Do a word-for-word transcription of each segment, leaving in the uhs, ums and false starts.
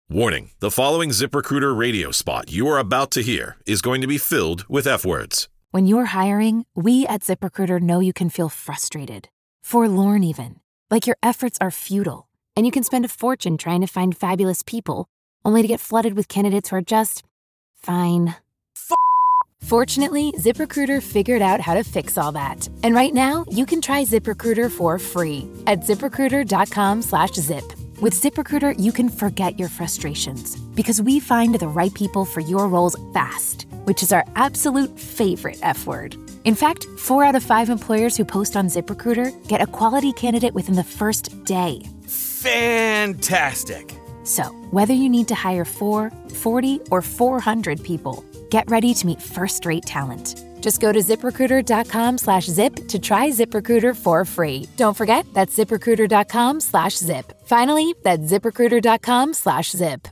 Warning, the following ZipRecruiter radio spot you are about to hear is going to be filled with F words. When you're hiring, we at ZipRecruiter know you can feel frustrated, forlorn even, like your efforts are futile, and you can spend a fortune trying to find fabulous people, only to get flooded with candidates who are just fine. F- Fortunately, ZipRecruiter figured out how to fix all that. And right now, you can try ZipRecruiter for free at ZipRecruiter.com slash zip. With ZipRecruiter, you can forget your frustrations because we find the right people for your roles fast, which is our absolute favorite F word. In fact, four out of five employers who post on ZipRecruiter get a quality candidate within the first day. Fantastic. So, whether you need to hire four, forty, or four hundred people, get ready to meet first-rate talent. Just go to ZipRecruiter.com slash zip to try ZipRecruiter for free. Don't forget, that's ZipRecruiter.com slash zip. Finally, that's ZipRecruiter.com slash zip.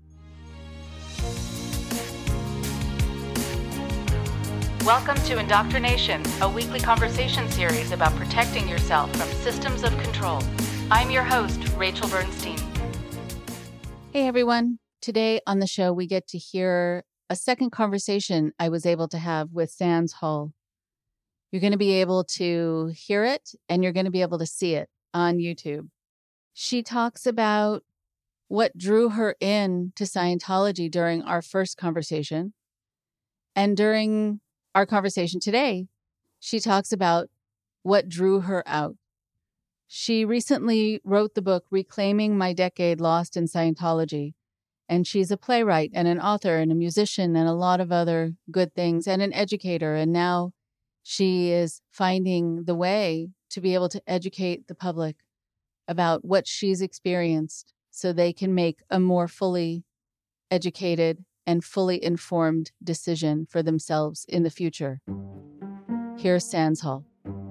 Welcome to Indoctrination, a weekly conversation series about protecting yourself from systems of control. I'm your host, Rachel Bernstein. Hey, everyone. Today on the show, we get to hear a second conversation I was able to have with Sands Hall. You're going to be able to hear it and you're going to be able to see it on YouTube. She talks about what drew her in to Scientology during our first conversation. And during our conversation today, she talks about what drew her out. She recently wrote the book, Reclaiming My Decade Lost in Scientology. And she's a playwright and an author and a musician and a lot of other good things and an educator. And now she is finding the way to be able to educate the public about what she's experienced so they can make a more fully educated and fully informed decision for themselves in the future. Here's Sands Hall.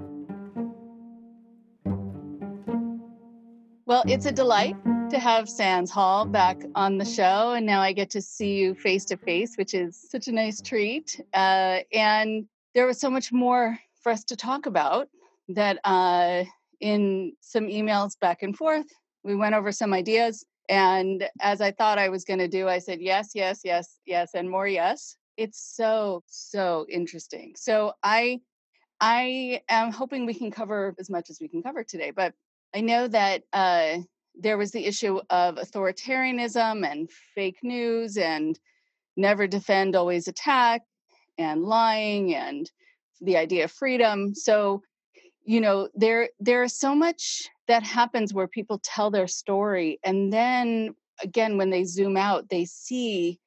Well, it's a delight to have Sands Hall back on the show. And now I get to see you face to face, which is such a nice treat. Uh, and there was so much more for us to talk about that uh, in some emails back and forth, we went over some ideas. And as I thought I was going to do, I said, yes, yes, yes, yes, and more yes. It's so, so interesting. So I, I am hoping we can cover as much as we can cover today. But I know that uh, there was the issue of authoritarianism and fake news and never defend, always attack and lying and the idea of freedom. So, you know, there there is so much that happens where people tell their story. And then again, when they zoom out, they see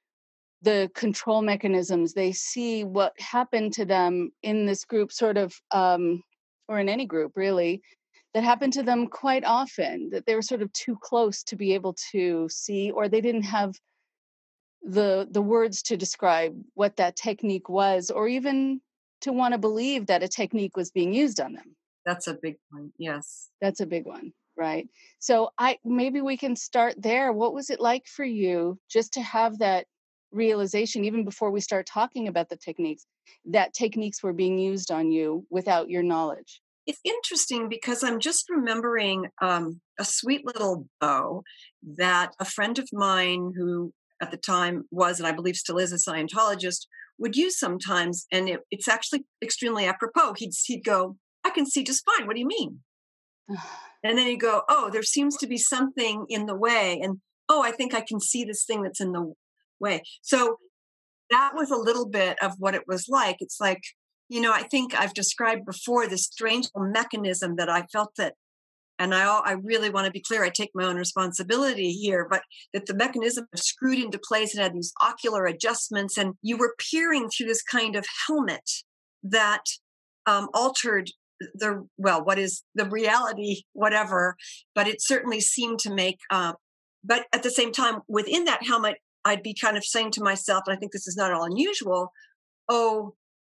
the control mechanisms. They see what happened to them in this group sort of, um, or in any group really, that happened to them quite often, that they were sort of too close to be able to see, or they didn't have the the words to describe what that technique was, or even to want to believe that a technique was being used on them. That's a big one. Yes. That's a big one, right? So I maybe we can start there. What was it like for you just to have that realization, even before we start talking about the techniques, that techniques were being used on you without your knowledge? It's interesting because I'm just remembering um, a sweet little bow that a friend of mine who at the time was, and I believe still is, a Scientologist would use sometimes. And it, it's actually extremely apropos. He'd, he'd go, I can see just fine. What do you mean? And then he'd go, oh, there seems to be something in the way. And, oh, I think I can see this thing that's in the way. So that was a little bit of what it was like. It's like, you know, I think I've described before this strange mechanism that I felt that, and I, I really want to be clear, I take my own responsibility here, but that the mechanism was screwed into place and had these ocular adjustments, and you were peering through this kind of helmet that um, altered the, well, what is the reality, whatever, but it certainly seemed to make, uh, but at the same time, within that helmet, I'd be kind of saying to myself, and I think this is not all unusual, oh,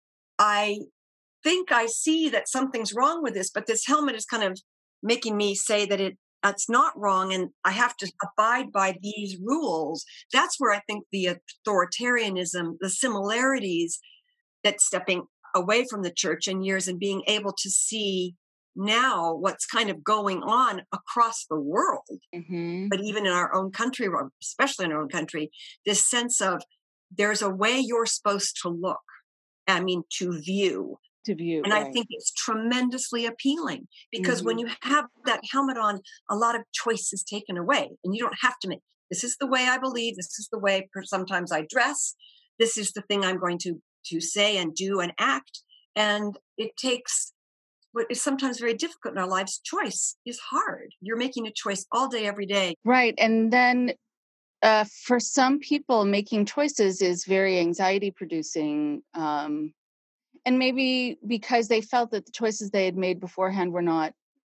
I think I see that something's wrong with this, but this helmet is kind of making me say that it it's not wrong and I have to abide by these rules. That's where I think the authoritarianism, the similarities that stepping away from the church in years and being able to see now what's kind of going on across the world, Mm-hmm. but even in our own country, or especially in our own country, this sense of there's a way you're supposed to look, I mean, to view. To view, And I right. think it's tremendously appealing because when Mhm. you have that helmet on, a lot of choice is taken away and you don't have to make, this is the way I believe, this is the way per- sometimes I dress, this is the thing I'm going to, to say and do and act. And it takes what is sometimes very difficult in our lives. Choice is hard. You're making a choice all day, every day. Right. And then uh, for some people, making choices is very anxiety producing. Um, and maybe because they felt that the choices they had made beforehand were not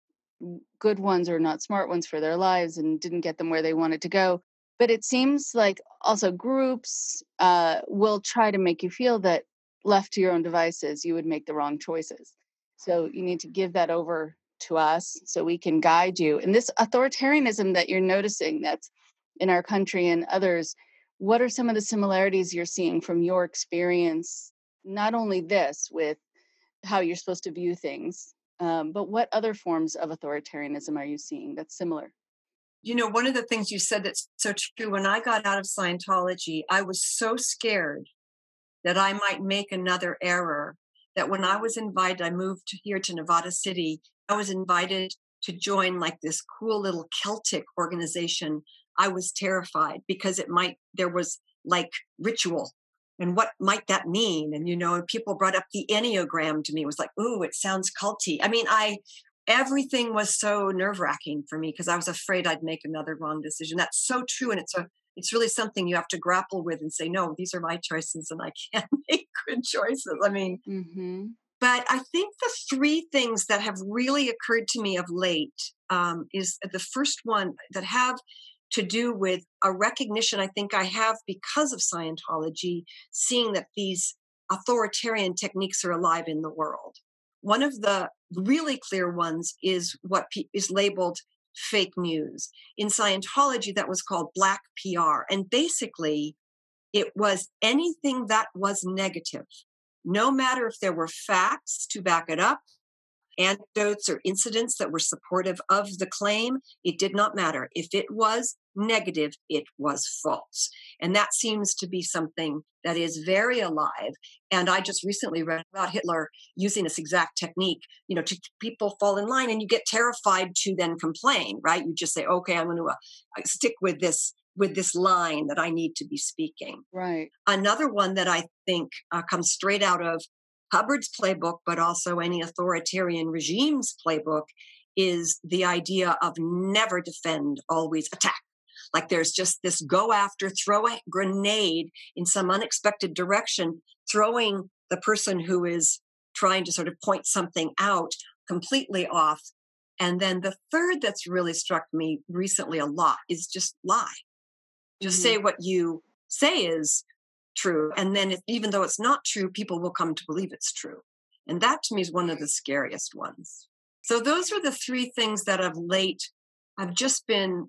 good ones or not smart ones for their lives and didn't get them where they wanted to go. But it seems like also groups uh, will try to make you feel that left to your own devices, you would make the wrong choices. So you need to give that over to us so we can guide you. And this authoritarianism that you're noticing that's in our country and others, what are some of the similarities you're seeing from your experience? Not only this with how you're supposed to view things, um, but what other forms of authoritarianism are you seeing that's similar? You know, one of the things you said that's so true, when I got out of Scientology, I was so scared that I might make another error that when I was invited, I moved here to Nevada City, I was invited to join like this cool little Celtic organization. I was terrified because it might, there was like ritual. And what might that mean? And, you know, and people brought up the Enneagram to me. It was like, ooh, it sounds culty. I mean, I, everything was so nerve wracking for me because I was afraid I'd make another wrong decision. That's so true. And it's a, it's really something you have to grapple with and say, no, these are my choices and I can't make good choices. I mean, Mm-hmm. but I think the three things that have really occurred to me of late um, is the first one that have to do with a recognition I think I have because of Scientology, seeing that these authoritarian techniques are alive in the world. One of the really clear ones is what pe- is labeled fake news. In Scientology, that was called black P R. And basically, it was anything that was negative, no matter if there were facts to back it up, anecdotes or incidents that were supportive of the claim, it did not matter. If it was negative, it was false. And that seems to be something that is very alive. And I just recently read about Hitler using this exact technique, you know, to people fall in line and you get terrified to then complain, right? You just say, okay, I'm going to uh, stick with this with this line that I need to be speaking. Right. Another one that I think uh, comes straight out of Hubbard's playbook, but also any authoritarian regime's playbook, is the idea of never defend, always attack. Like there's just this go after, throw a grenade in some unexpected direction, throwing the person who is trying to sort of point something out completely off. And then the third that's really struck me recently a lot is just lie. Just Mhm. say what you say is true. And then if, even though it's not true, people will come to believe it's true. And that to me is one of the scariest ones. So those are the three things that of late I've just been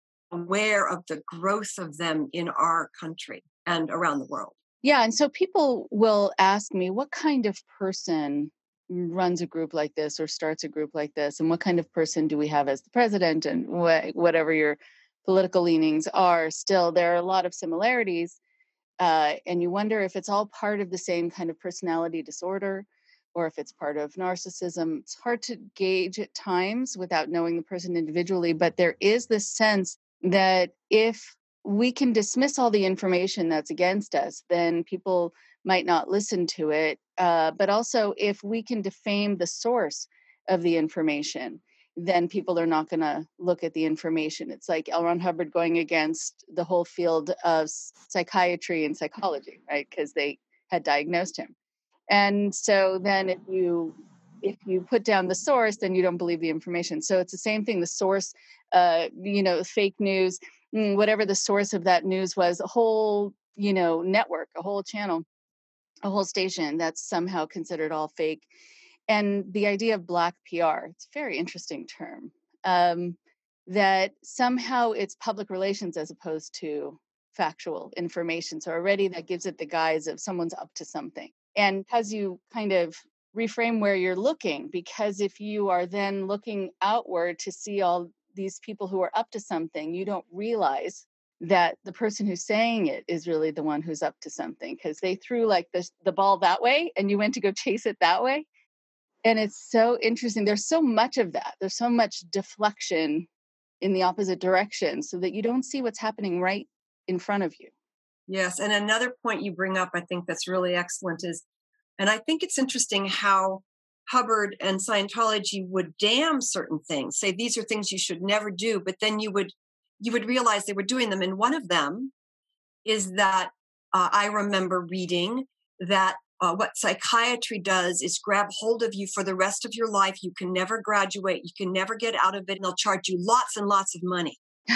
aware of the growth of them in our country and around the world. Yeah. And so people will ask me, what kind of person runs a group like this or starts a group like this? And what kind of person do we have as the president? And wh- whatever your political leanings are, still, there are a lot of similarities. Uh, and you wonder if it's all part of the same kind of personality disorder or if it's part of narcissism. It's hard to gauge at times without knowing the person individually, but there is this sense that if we can dismiss all the information that's against us, then people might not listen to it. Uh, but also, if we can defame the source of the information, then people are not going to look at the information. It's like L. Ron Hubbard going against the whole field of psychiatry and psychology, right? Because they had diagnosed him. And so then if you if you put down the source, then you don't believe the information. So it's the same thing. The source, uh, you know, fake news, whatever the source of that news was, a whole, you know, network, a whole channel, a whole station that's somehow considered all fake. And the idea of black P R, it's a very interesting term, um, that somehow it's public relations as opposed to factual information. So already that gives it the guise of someone's up to something. And as you kind of reframe where you're looking, because if you are then looking outward to see all these people who are up to something, you don't realize that the person who's saying it is really the one who's up to something, because they threw like the, the ball that way and you went to go chase it that way. And it's so interesting. There's so much of that. There's so much deflection in the opposite direction so that you don't see what's happening right in front of you. Yes. And another point you bring up, I think that's really excellent is, and I think it's interesting how Hubbard and Scientology would damn certain things, say these are things you should never do, but then you would you would realize they were doing them. And one of them is that uh, I remember reading that uh, what psychiatry does is grab hold of you for the rest of your life. You can never graduate. You can never get out of it. And they'll charge you lots and lots of money.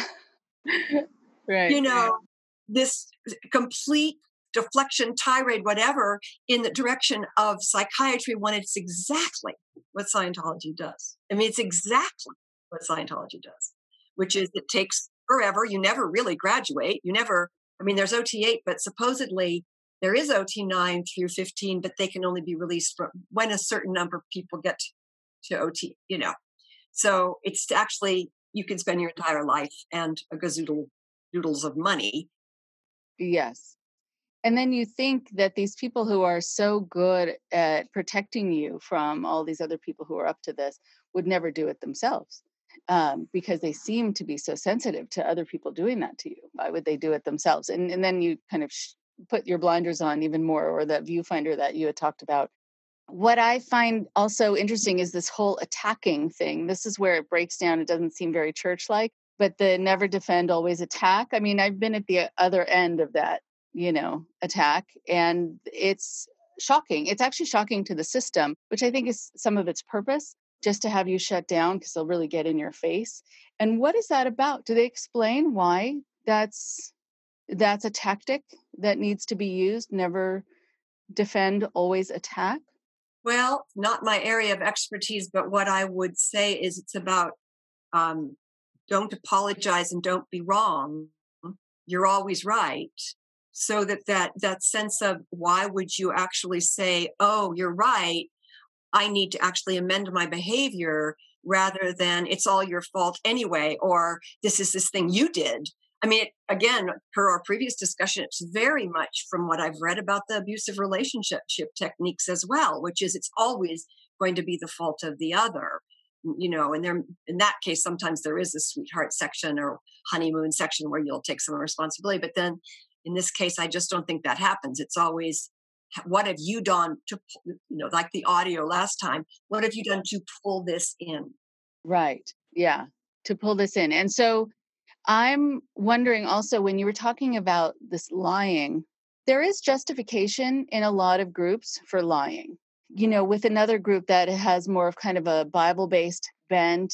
Right. You know, this complete deflection, tirade, whatever, in the direction of psychiatry when it's exactly what Scientology does. I mean, it's exactly what Scientology does, which is it takes forever. You never really graduate. You never, I mean, there's O T eight, but supposedly there is O T nine through fifteen, but they can only be released from when a certain number of people get to O T, you know. So it's actually, you can spend your entire life and a gazoodle doodles of money. Yes. And then you think that these people who are so good at protecting you from all these other people who are up to this would never do it themselves, um, because they seem to be so sensitive to other people doing that to you. Why would they do it themselves? And, and then you kind of sh- put your blinders on even more, or that viewfinder that you had talked about. What I find also interesting is this whole attacking thing. This is where it breaks down. It doesn't seem very church-like, but the never defend, always attack. I mean, I've been at the other end of that, you know, attack. And it's shocking. It's actually shocking to the system, which I think is some of its purpose, just to have you shut down because they'll really get in your face. And what is that about? Do they explain why that's that's a tactic that needs to be used? Never defend, always attack? Well, not my area of expertise, but what I would say is it's about um, don't apologize and don't be wrong. You're always right. So that, that that sense of why would you actually say, oh, you're right, I need to actually amend my behavior, rather than it's all your fault anyway, or this is this thing you did. I mean, again, per our previous discussion, it's very much from what I've read about the abusive relationship techniques as well, which is it's always going to be the fault of the other. You know, and there, in that case, sometimes there is a sweetheart section or honeymoon section where you'll take some responsibility. But then in this case, I just don't think that happens. It's always, what have you done to, you know, like the audio last time, what have you done to pull this in? Right. Yeah. To pull this in. And so I'm wondering also, when you were talking about this lying, there is justification in a lot of groups for lying. You know, with another group that has more of kind of a Bible-based bent,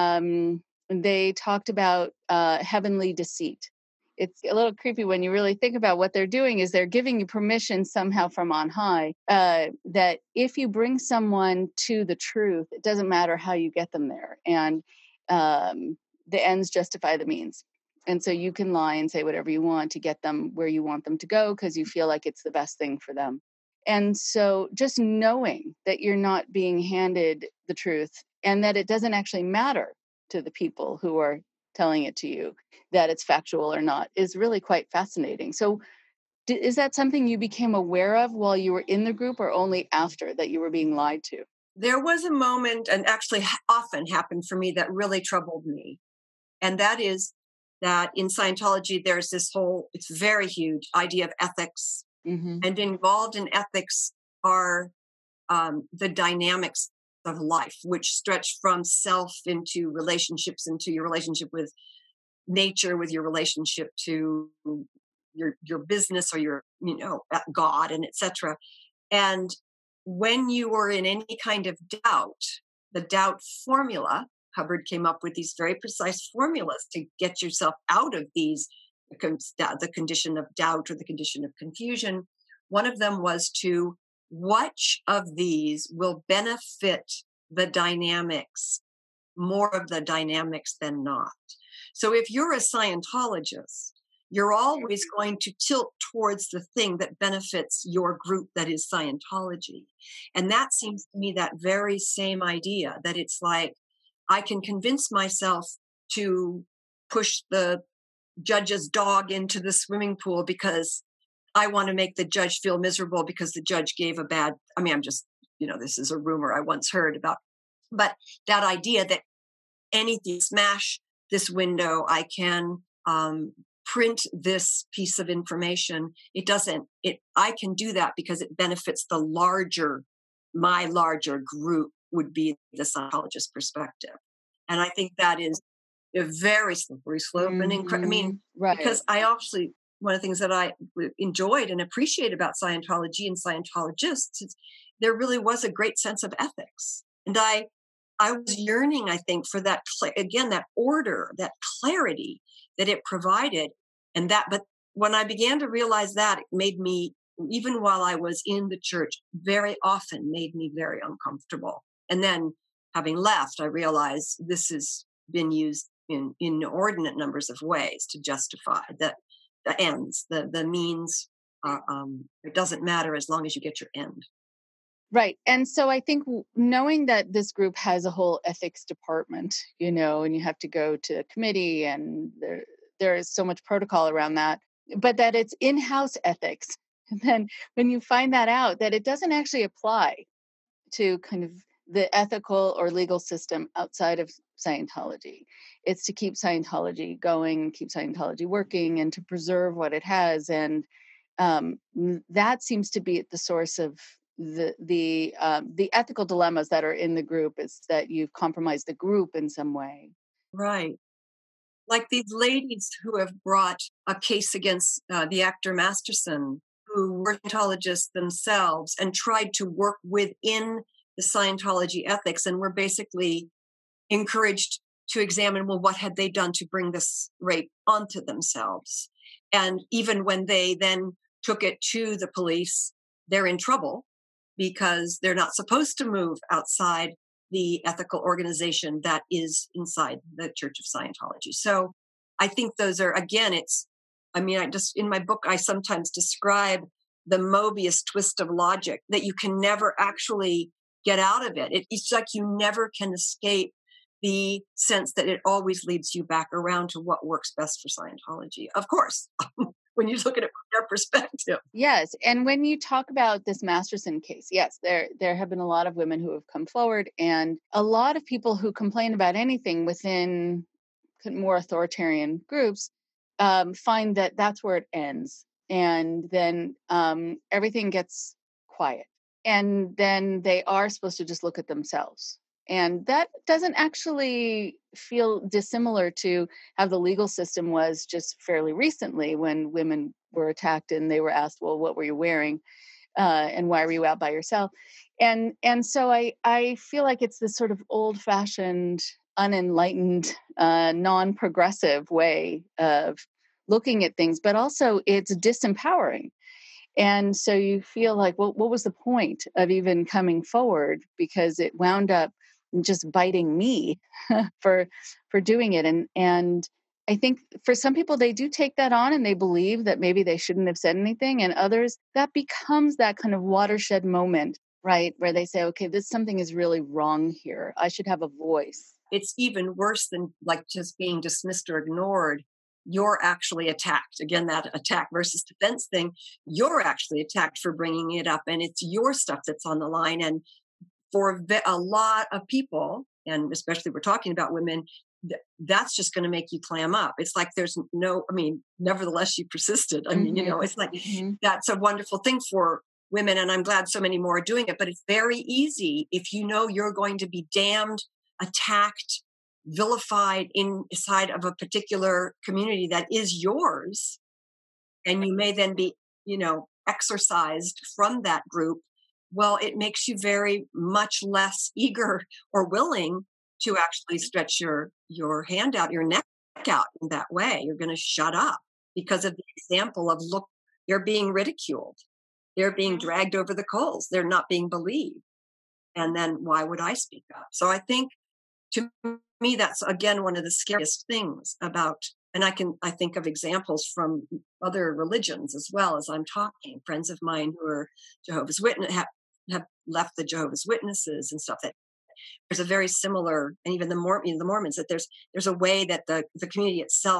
um, they talked about uh, heavenly deceit. It's a little creepy when you really think about what they're doing is they're giving you permission somehow from on high, uh, that if you bring someone to the truth, it doesn't matter how you get them there. And um, the ends justify the means. And so you can lie and say whatever you want to get them where you want them to go because you feel like it's the best thing for them. And so just knowing that you're not being handed the truth and that it doesn't actually matter to the people who are telling it to you, that it's factual or not, is really quite fascinating. So is that something you became aware of while you were in the group, or only after that you were being lied to? There was a moment, and actually often happened for me, that really troubled me. And that is that in Scientology, there's this whole, it's very huge idea of ethics. Mm-hmm. And involved in ethics are um, the dynamics of life, which stretch from self into relationships, into your relationship with nature, with your relationship to your your business or your, you know, God, and et cetera. And when you were in any kind of doubt, the doubt formula, Hubbard came up with these very precise formulas to get yourself out of these, the condition of doubt or the condition of confusion. One of them was to, which of these will benefit the dynamics, more of the dynamics than not. So if you're a Scientologist you're always going to tilt towards the thing that benefits your group, that is Scientology. And that seems to me that very same idea, that it's like, I can convince myself to push the judge's dog into the swimming pool because I want to make the judge feel miserable because the judge gave a bad, I mean, I'm just, you know, this is a rumor I once heard about, but that idea that anything, smash this window, I can um, print this piece of information. It doesn't, it, I can do that because it benefits the larger, my larger group would be the Scientologist perspective. And I think that is a very slippery slope. Mm-hmm. And incre- I mean, right. Because I actually, one of the things that I enjoyed and appreciate about Scientology and Scientologists is there really was a great sense of ethics. And I, I was yearning, I think, for that, again, that order, that clarity that it provided. And that, but when I began to realize that, it made me, even while I was in the church, very often made me very uncomfortable. And then having left, I realized this has been used in, in inordinate numbers of ways to justify that the ends, the, the means, uh, um, it doesn't matter as long as you get your end. Right. And so I think knowing that this group has a whole ethics department, you know, and you have to go to a committee and there, there is so much protocol around that, but that it's in-house ethics. And then when you find that out, that it doesn't actually apply to kind of the ethical or legal system outside of Scientology. It's to keep Scientology going, keep Scientology working, and to preserve what it has. And um, that seems to be at the source of the the um, the ethical dilemmas that are in the group, is that you've compromised the group in some way. Right. Like these ladies who have brought a case against uh, the actor Masterson, who were Scientologists themselves and tried to work within the Scientology ethics, and were basically encouraged to examine, well, what had they done to bring this rape onto themselves? And even when they then took it to the police, they're in trouble because they're not supposed to move outside the ethical organization that is inside the Church of Scientology. So I think those are, again, it's, I mean, I just, in my book, I sometimes describe the Mobius twist of logic, that you can never actually get out of it. it. It's like you never can escape the sense that it always leads you back around to what works best for Scientology. Of course, when you look at it from their perspective. Yes. And when you talk about this Masterson case, yes, there there have been a lot of women who have come forward, and a lot of people who complain about anything within more authoritarian groups um, find that that's where it ends. And then um, everything gets quiet. And then they are supposed to just look at themselves. And that doesn't actually feel dissimilar to how the legal system was just fairly recently, when women were attacked and they were asked, well, what were you wearing? Uh, and why were you out by yourself? And and so I, I feel like it's this sort of old-fashioned, unenlightened, uh, non-progressive way of looking at things, but also it's disempowering. And so you feel like, well, what was the point of even coming forward? Because it wound up just biting me for for doing it. And and I think for some people, they do take that on and they believe that maybe they shouldn't have said anything. And others, that becomes that kind of watershed moment, right? Where they say, okay, this something is really wrong here. I should have a voice. It's even worse than like just being dismissed or ignored. You're actually attacked. Again, that attack versus defense thing, you're actually attacked for bringing it up, and it's your stuff that's on the line. And for a lot of people, and especially we're talking about women, that's just going to make you clam up. It's like there's no, I mean, nevertheless, you persisted. I mean, mm-hmm. you know, it's like, mm-hmm. that's a wonderful thing for women, and I'm glad so many more are doing it, but it's very easy if you know you're going to be damned, attacked, vilified inside of a particular community that is yours, and you may then be, you know, exorcised from that group. Well, it makes you very much less eager or willing to actually stretch your your hand out, your neck out in that way. You're going to shut up because of the example of, look, they're being ridiculed, they're being dragged over the coals, they're not being believed, and then why would I speak up? So I think, to me, that's, again, one of the scariest things about And I can, I think of examples from other religions as well as I'm talking. Friends of mine who are Jehovah's Witness have, have left the Jehovah's Witnesses and stuff. That there's a very similar, and even the Mor- you know, the Mormons, that there's there's a way that the the community itself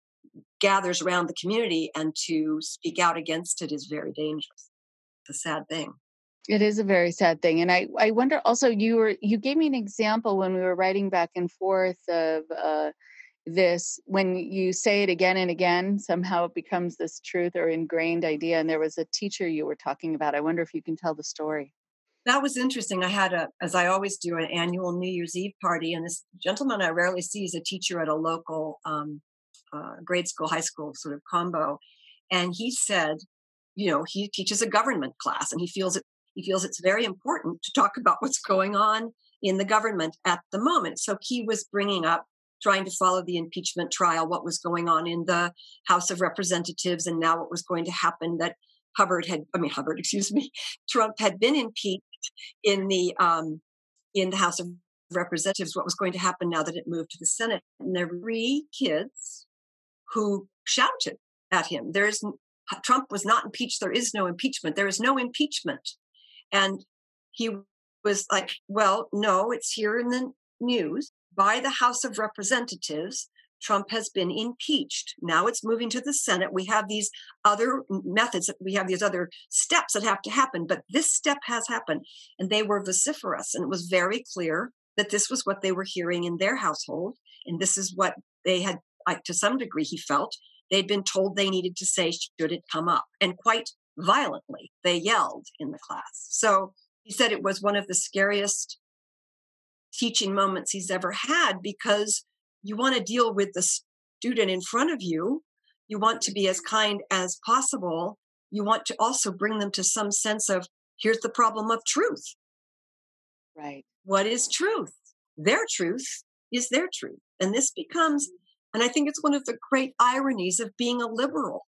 gathers around the community, and to speak out against it is very dangerous. It's a sad thing. It is a very sad thing. And I, I wonder also, you were you gave me an example when we were writing back and forth of uh, this, when you say it again and again, somehow it becomes this truth or ingrained idea. And there was a teacher you were talking about. I wonder if you can tell the story. That was interesting. I had a, as I always do, an annual New Year's Eve party. And this gentleman I rarely see is a teacher at a local um, uh, grade school, high school sort of combo. And he said, you know, he teaches a government class, and he feels it He feels it's very important to talk about what's going on in the government at the moment. So he was bringing up, trying to follow the impeachment trial, what was going on in the House of Representatives, and now what was going to happen, that Hubbard had, I mean, Hubbard, excuse me, Trump had been impeached in the, um, in the House of Representatives, what was going to happen now that it moved to the Senate. And there were three kids who shouted at him. There's, Trump was not impeached. There is no impeachment. There is no impeachment. And he was like, well, no, it's here in the news. By the House of Representatives, Trump has been impeached. Now it's moving to the Senate. We have these other methods, we have these other steps that have to happen, but this step has happened. And they were vociferous. And it was very clear that this was what they were hearing in their household. And this is what they had, like, to some degree, he felt they'd been told they needed to say, should it come up. And quite violently, they yelled in the class. So he said it was one of the scariest teaching moments he's ever had, because you want to deal with the student in front of you. You want to be as kind as possible. You want to also bring them to some sense of, here's the problem of truth. Right. What is truth? Their truth is their truth. And this becomes, and I think it's one of the great ironies of being a liberal,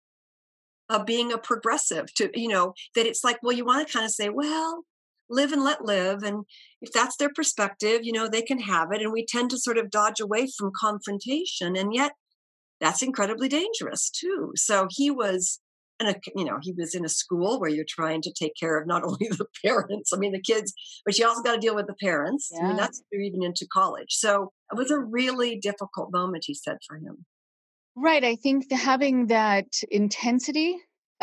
of being a progressive, to, you know, that it's like, well, you want to kind of say, well, live and let live. And if that's their perspective, you know, they can have it. And we tend to sort of dodge away from confrontation. And yet that's incredibly dangerous too. So he was, in a, you know, he was in a school where you're trying to take care of not only the parents, I mean, the kids, but you also got to deal with the parents. Yeah. I mean, that's even into college. So it was a really difficult moment, he said, for him. Right. I think the, having that intensity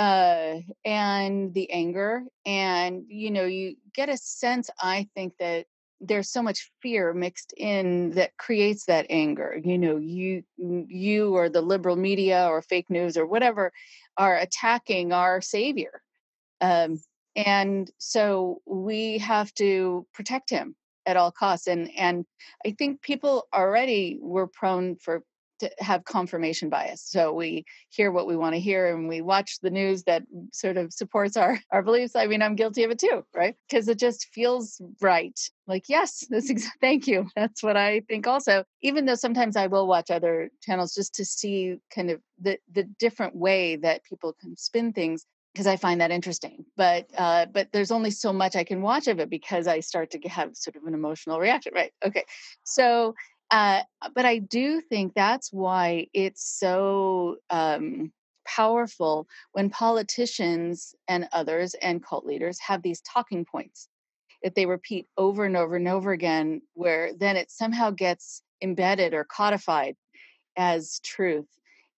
uh, and the anger, and, you know, you get a sense, I think, that there's so much fear mixed in that creates that anger. You know, you, you or the liberal media or fake news or whatever are attacking our savior. Um, and so we have to protect him at all costs. And, and I think people already were prone for to have confirmation bias. So we hear what we want to hear, and we watch the news that sort of supports our, our beliefs. I mean, I'm guilty of it too, right? Because it just feels right. Like, yes, this ex- thank you. That's what I think also, even though sometimes I will watch other channels just to see kind of the, the different way that people can spin things, because I find that interesting. But uh, but there's only so much I can watch of it because I start to have sort of an emotional reaction, right? Okay. So Uh, but I do think that's why it's so um, powerful when politicians and others and cult leaders have these talking points that they repeat over and over and over again, where then it somehow gets embedded or codified as truth.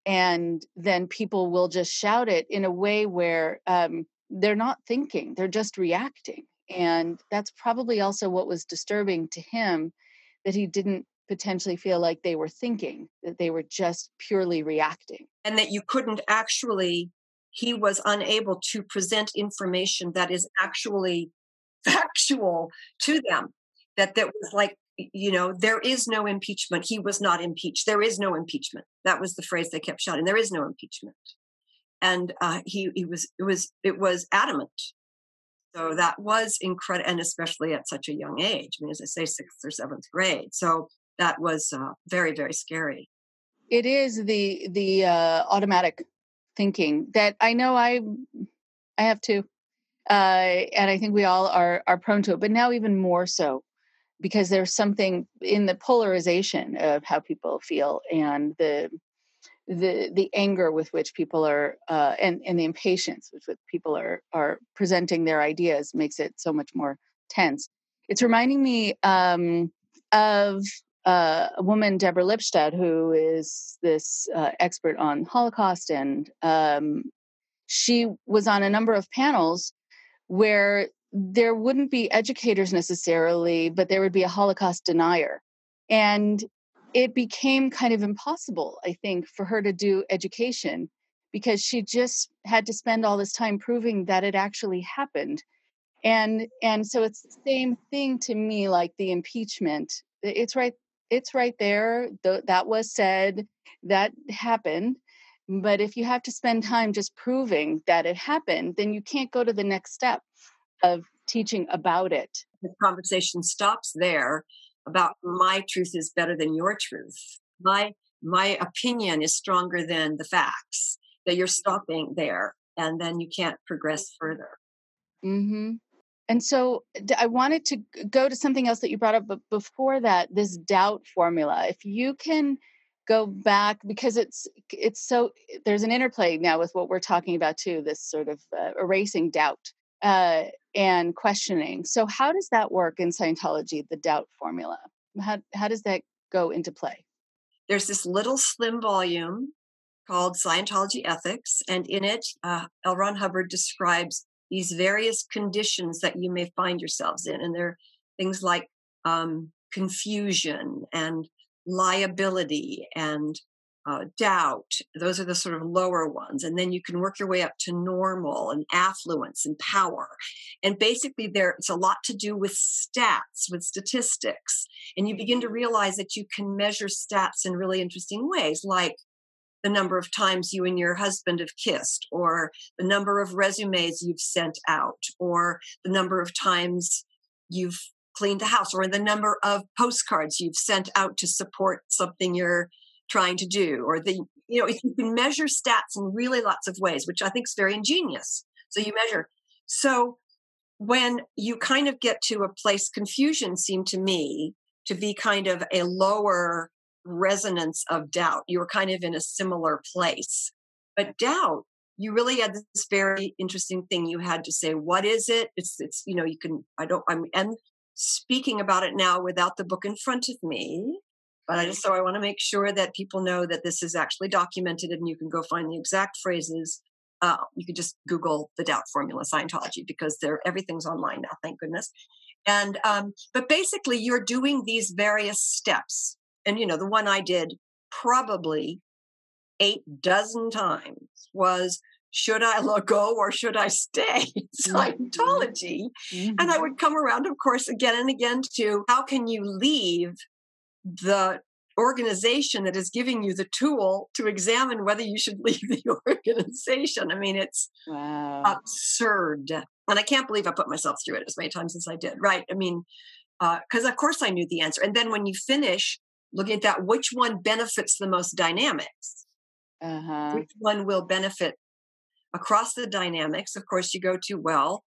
And then people will just shout it in a way where um, they're not thinking, they're just reacting. And that's probably also what was disturbing to him, that he didn't potentially feel like they were thinking, that they were just purely reacting. And that you couldn't actually, he was unable to present information that is actually factual to them. That that was like, you know, there is no impeachment. He was not impeached. There is no impeachment. That was the phrase they kept shouting. There is no impeachment. And uh, he he was it was it was adamant. So that was incredible, and especially at such a young age. I mean, as I say, sixth or seventh grade. So that was uh, very, very scary. It is the the uh, automatic thinking that I know I I have too, uh, and I think we all are are prone to it. But now even more so, because there's something in the polarization of how people feel and the the the anger with which people are uh, and and the impatience with which people are are presenting their ideas makes it so much more tense. It's reminding me um, of uh, a woman, Deborah Lipstadt, who is this uh, expert on Holocaust, and um, she was on a number of panels where there wouldn't be educators necessarily, but there would be a Holocaust denier. And it became kind of impossible, I think, for her to do education because she just had to spend all this time proving that it actually happened. And and so it's the same thing to me, like the impeachment. It's right, it's right there. Th- that was said, that happened. But if you have to spend time just proving that it happened, then you can't go to the next step of teaching about it. The conversation stops there about my truth is better than your truth. My my opinion is stronger than the facts. That you're stopping there, and then you can't progress further. Mm-hmm. And so d- I wanted to g- go to something else that you brought up, but before that, this doubt formula. If you can go back, because it's it's so there's an interplay now with what we're talking about too. This sort of uh, erasing doubt. Uh, and questioning. So how does that work in Scientology, the doubt formula? How, how does that go into play? There's this little slim volume called Scientology Ethics, and in it, uh, L. Ron Hubbard describes these various conditions that you may find yourselves in. And they're things like um, confusion and liability and Uh, doubt. Those are the sort of lower ones. And then you can work your way up to normal and affluence and power. And basically there, it's a lot to do with stats, with statistics. And you begin to realize that you can measure stats in really interesting ways, like the number of times you and your husband have kissed, or the number of resumes you've sent out, or the number of times you've cleaned the house, or the number of postcards you've sent out to support something you're trying to do, or the, you know, if you can measure stats in really lots of ways, which I think is very ingenious. So you measure. So when you kind of get to a place, confusion seemed to me to be kind of a lower resonance of doubt. You were kind of in a similar place. But doubt, you really had this very interesting thing. You had to say, what is it? It's, it's, you know, you can, I don't, I'm, and speaking about it now without the book in front of me, but I just, so I want to make sure that people know that this is actually documented and you can go find the exact phrases. Uh, you can just Google the doubt formula Scientology because they're, everything's online now, thank goodness. And, um, but basically you're doing these various steps. And, you know, the one I did probably eight dozen times was, should I let go or should I stay? Scientology. Mm-hmm. And I would come around, of course, again and again to how can you leave the organization that is giving you the tool to examine whether you should leave the organization. I mean, it's wow. absurd. And I can't believe I put myself through it as many times as I did, right? I mean, because uh, of course I knew the answer. And then when you finish looking at that, which one benefits the most dynamics? Uh-huh. Which one will benefit across the dynamics? Of course, you go to, well,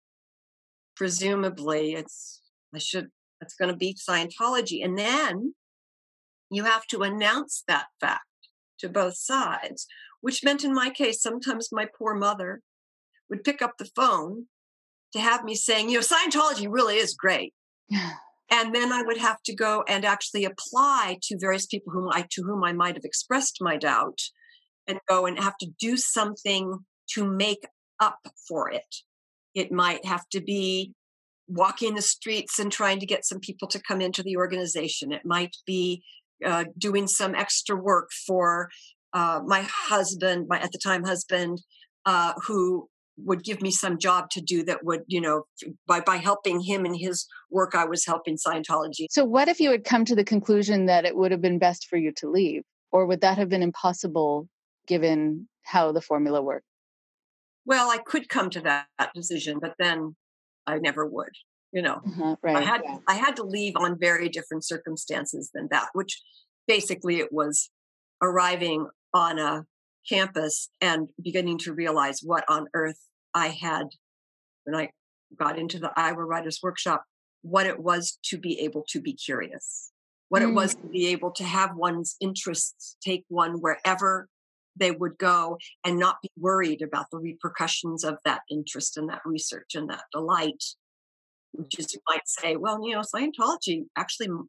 presumably it's, I should, it's going to be Scientology. And then you have to announce that fact to both sides, which meant in my case, sometimes my poor mother would pick up the phone to have me saying, you know, Scientology really is great. And then I would have to go and actually apply to various people whom I, to whom I might have expressed my doubt and go and have to do something to make up for it. It might have to be walking the streets and trying to get some people to come into the organization. It might be uh, doing some extra work for uh, my husband, my at the time husband, uh, who would give me some job to do that would, you know, by, by helping him in his work, I was helping Scientology. So what if you had come to the conclusion that it would have been best for you to leave? Or would that have been impossible given how the formula worked? Well, I could come to that decision, but then I never would. You know, uh-huh, right, I had yeah. I had to leave on very different circumstances than that, which basically it was arriving on a campus and beginning to realize what on earth I had when I got into the Iowa Writers Workshop, what it was to be able to be curious, what mm. it was to be able to have one's interests take one wherever they would go and not be worried about the repercussions of that interest and that research and that delight, which is, you might say, well, you know, Scientology actually m-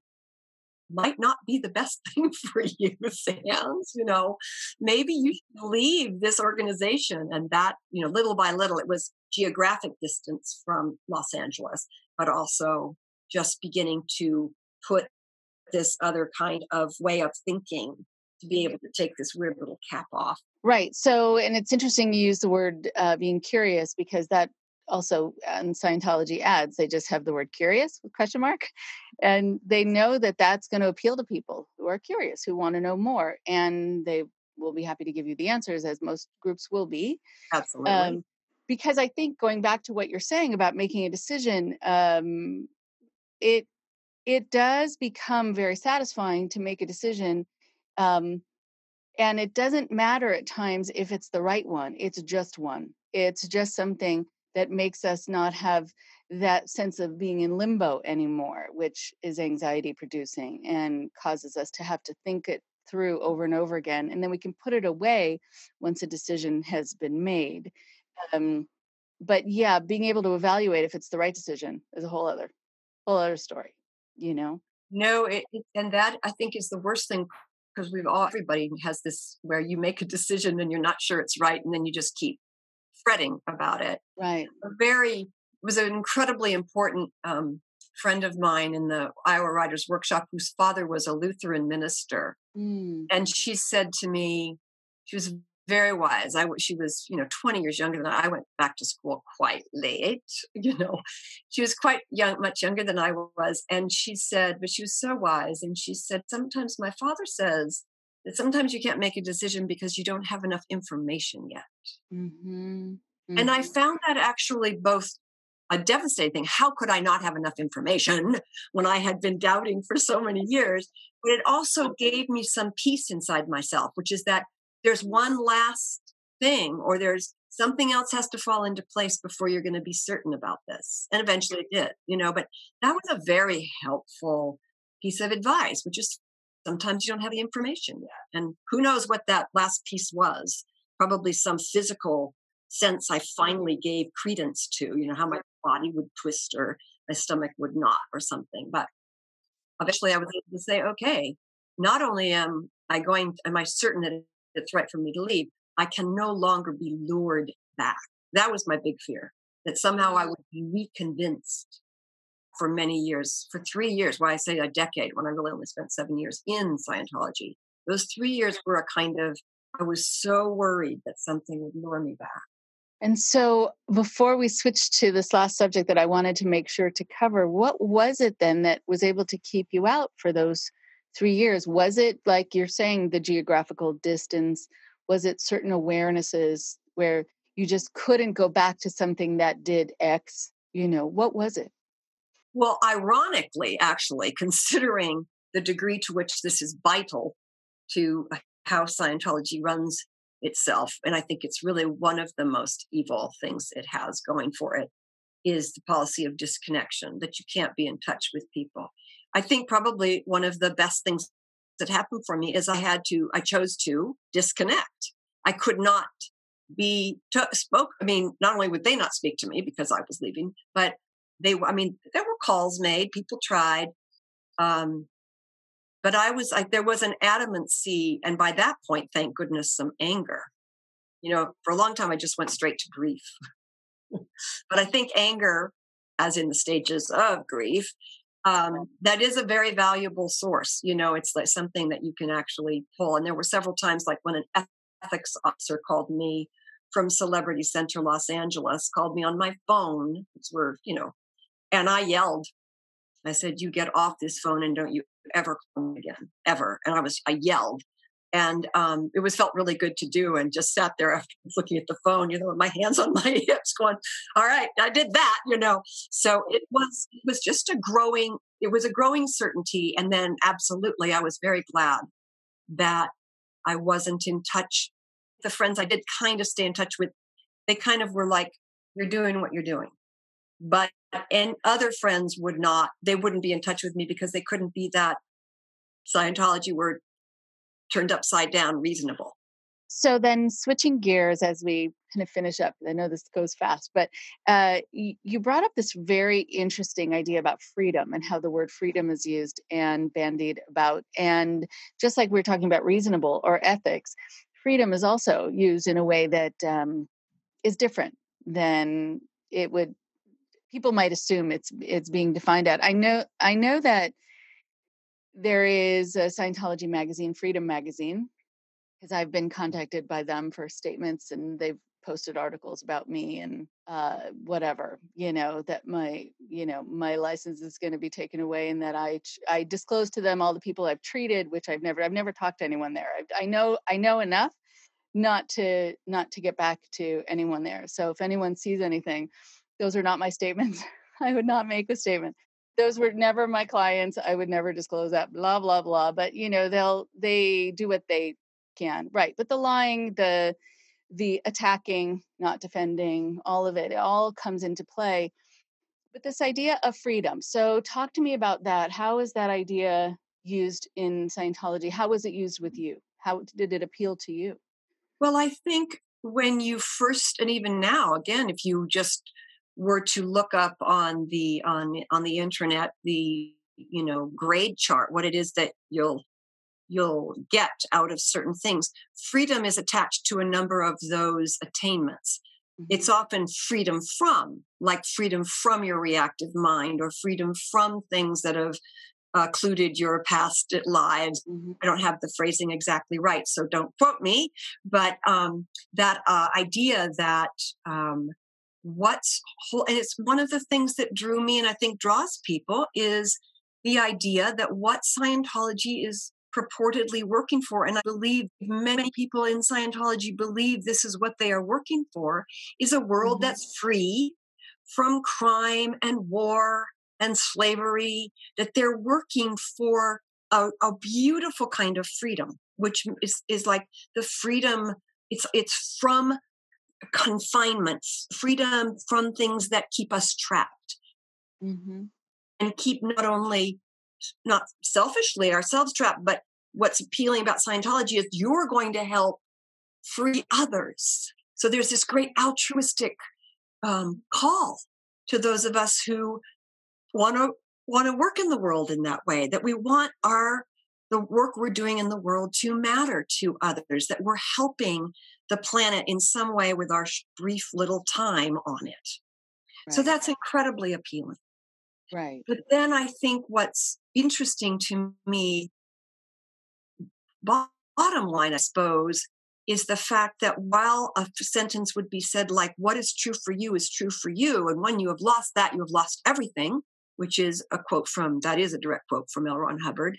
might not be the best thing for you, Sands. You know, maybe you should leave this organization. And that, you know, little by little, it was geographic distance from Los Angeles, but also just beginning to put this other kind of way of thinking to be able to take this weird little cap off. Right. So, and it's interesting you use the word uh, being curious, because that also in Scientology ads, they just have the word curious with question mark. And they know that that's going to appeal to people who are curious, who want to know more. And they will be happy to give you the answers, as most groups will be. Absolutely. Um, because I think, going back to what you're saying about making a decision, um, it it does become very satisfying to make a decision. Um, and it doesn't matter at times if it's the right one. It's just one. It's just something that makes us not have that sense of being in limbo anymore, which is anxiety producing and causes us to have to think it through over and over again. And then we can put it away once a decision has been made. Um, but yeah, being able to evaluate if it's the right decision is a whole other, whole other story, you know? No, it, it, and that I think is the worst thing, because we've all, everybody has this where you make a decision and you're not sure it's right, and then you just keep fretting about it. Right. A very, it was an incredibly important um, friend of mine in the Iowa Writers Workshop whose father was a Lutheran minister. Mm. And she said to me, she was very wise. I, she was, you know, twenty years younger than I. I went back to school quite late, you know. She was quite young, much younger than I was. And she said, but she was so wise. And she said, sometimes my father says that sometimes you can't make a decision because you don't have enough information yet. Mm-hmm. Mm-hmm. And I found that actually both a devastating thing. How could I not have enough information when I had been doubting for so many years? But it also gave me some peace inside myself, which is that there's one last thing, or there's something else has to fall into place before you're going to be certain about this. And eventually it did, you know, but that was a very helpful piece of advice, which is sometimes you don't have the information yet. And who knows what that last piece was? Probably some physical sense I finally gave credence to, you know, how my body would twist or my stomach would not or something. But eventually I was able to say, okay, not only am I going, am I certain that it's right for me to leave, I can no longer be lured back. That was my big fear, that somehow I would be reconvinced for many years, for three years, why I say a decade, when I really only spent seven years in Scientology. Those three years were a kind of, I was so worried that something would lure me back. And so before we switch to this last subject that I wanted to make sure to cover, what was it then that was able to keep you out for those three years? Was it, like you're saying, the geographical distance? Was it certain awarenesses where you just couldn't go back to something that did X? You know, what was it? Well, ironically, actually, considering the degree to which this is vital to how Scientology runs itself, and I think it's really one of the most evil things it has going for it, is the policy of disconnection, that you can't be in touch with people. I think probably one of the best things that happened for me is I had to, I chose to disconnect. I could not be to, spoke. I mean, not only would they not speak to me because I was leaving, but they, I mean, there were calls made, people tried. Um, but I was like, there was an adamancy. And by that point, thank goodness, some anger. You know, for a long time, I just went straight to grief. But I think anger, as in the stages of grief, um, that is a very valuable source. You know, it's like something that you can actually pull. And there were several times, like when an ethics officer called me from Celebrity Center, Los Angeles, called me on my phone. We're, you know, and I yelled. I said, "You get off this phone and don't you ever call me again, ever." And I was, I yelled. And um, it was felt really good to do, and just sat there after looking at the phone, you know, with my hands on my hips going, all right, I did that, you know. So it was, it was just a growing, it was a growing certainty. And then absolutely, I was very glad that I wasn't in touch. The friends I did kind of stay in touch with, they kind of were like, you're doing what you're doing. But, and other friends would not, they wouldn't be in touch with me because they couldn't be that Scientology word turned upside down reasonable. So then switching gears as we kind of finish up, I know this goes fast, but uh, y- you brought up this very interesting idea about freedom and how the word freedom is used and bandied about. And just like we we're talking about reasonable or ethics, freedom is also used in a way that um, is different than it would, people might assume it's it's being defined at. I know I know that there is a Scientology magazine, Freedom Magazine, because I've been contacted by them for statements and they've posted articles about me and uh, whatever, you know, that my, you know, my license is going to be taken away and that I, I disclose to them all the people I've treated, which I've never, I've never talked to anyone there. I, I know, I know enough not to, not to get back to anyone there. So if anyone sees anything, those are not my statements. I would not make a statement. Those were never my clients. I would never disclose that, blah, blah, blah. But, you know, they'll, they do what they can. Right. But the lying, the, the attacking, not defending, all of it, it all comes into play. But this idea of freedom. So talk to me about that. How is that idea used in Scientology? How was it used with you? How did it appeal to you? Well, I think when you first, and even now, again, if you just were to look up on the on on the internet the you know grade chart, what it is that you'll you'll get out of certain things, freedom is attached to a number of those attainments. Mm-hmm. It's often freedom from, like freedom from your reactive mind, or freedom from things that have uh, occluded your past lives. Mm-hmm. I don't have the phrasing exactly right, so don't quote me. But um, that uh, idea that um, what's whole, and it's one of the things that drew me, and I think draws people, is the idea that what Scientology is purportedly working for, and I believe many people in Scientology believe this is what they are working for, is a world mm-hmm. that's free from crime and war and slavery, that they're working for a, a beautiful kind of freedom, which is, is like the freedom, it's it's from confinement, freedom from things that keep us trapped. Mm-hmm. And keep not only not selfishly ourselves trapped, but what's appealing about Scientology is you're going to help free others. So there's this great altruistic um, call to those of us who want to want to work in the world in that way, that we want our the work we're doing in the world to matter to others, that we're helping the planet in some way with our brief little time on it. Right. So that's incredibly appealing. Right. But then I think what's interesting to me, bottom line, I suppose, is the fact that while a sentence would be said like, what is true for you is true for you, and when you have lost that, you have lost everything, which is a quote from, that is a direct quote from L. Ron Hubbard,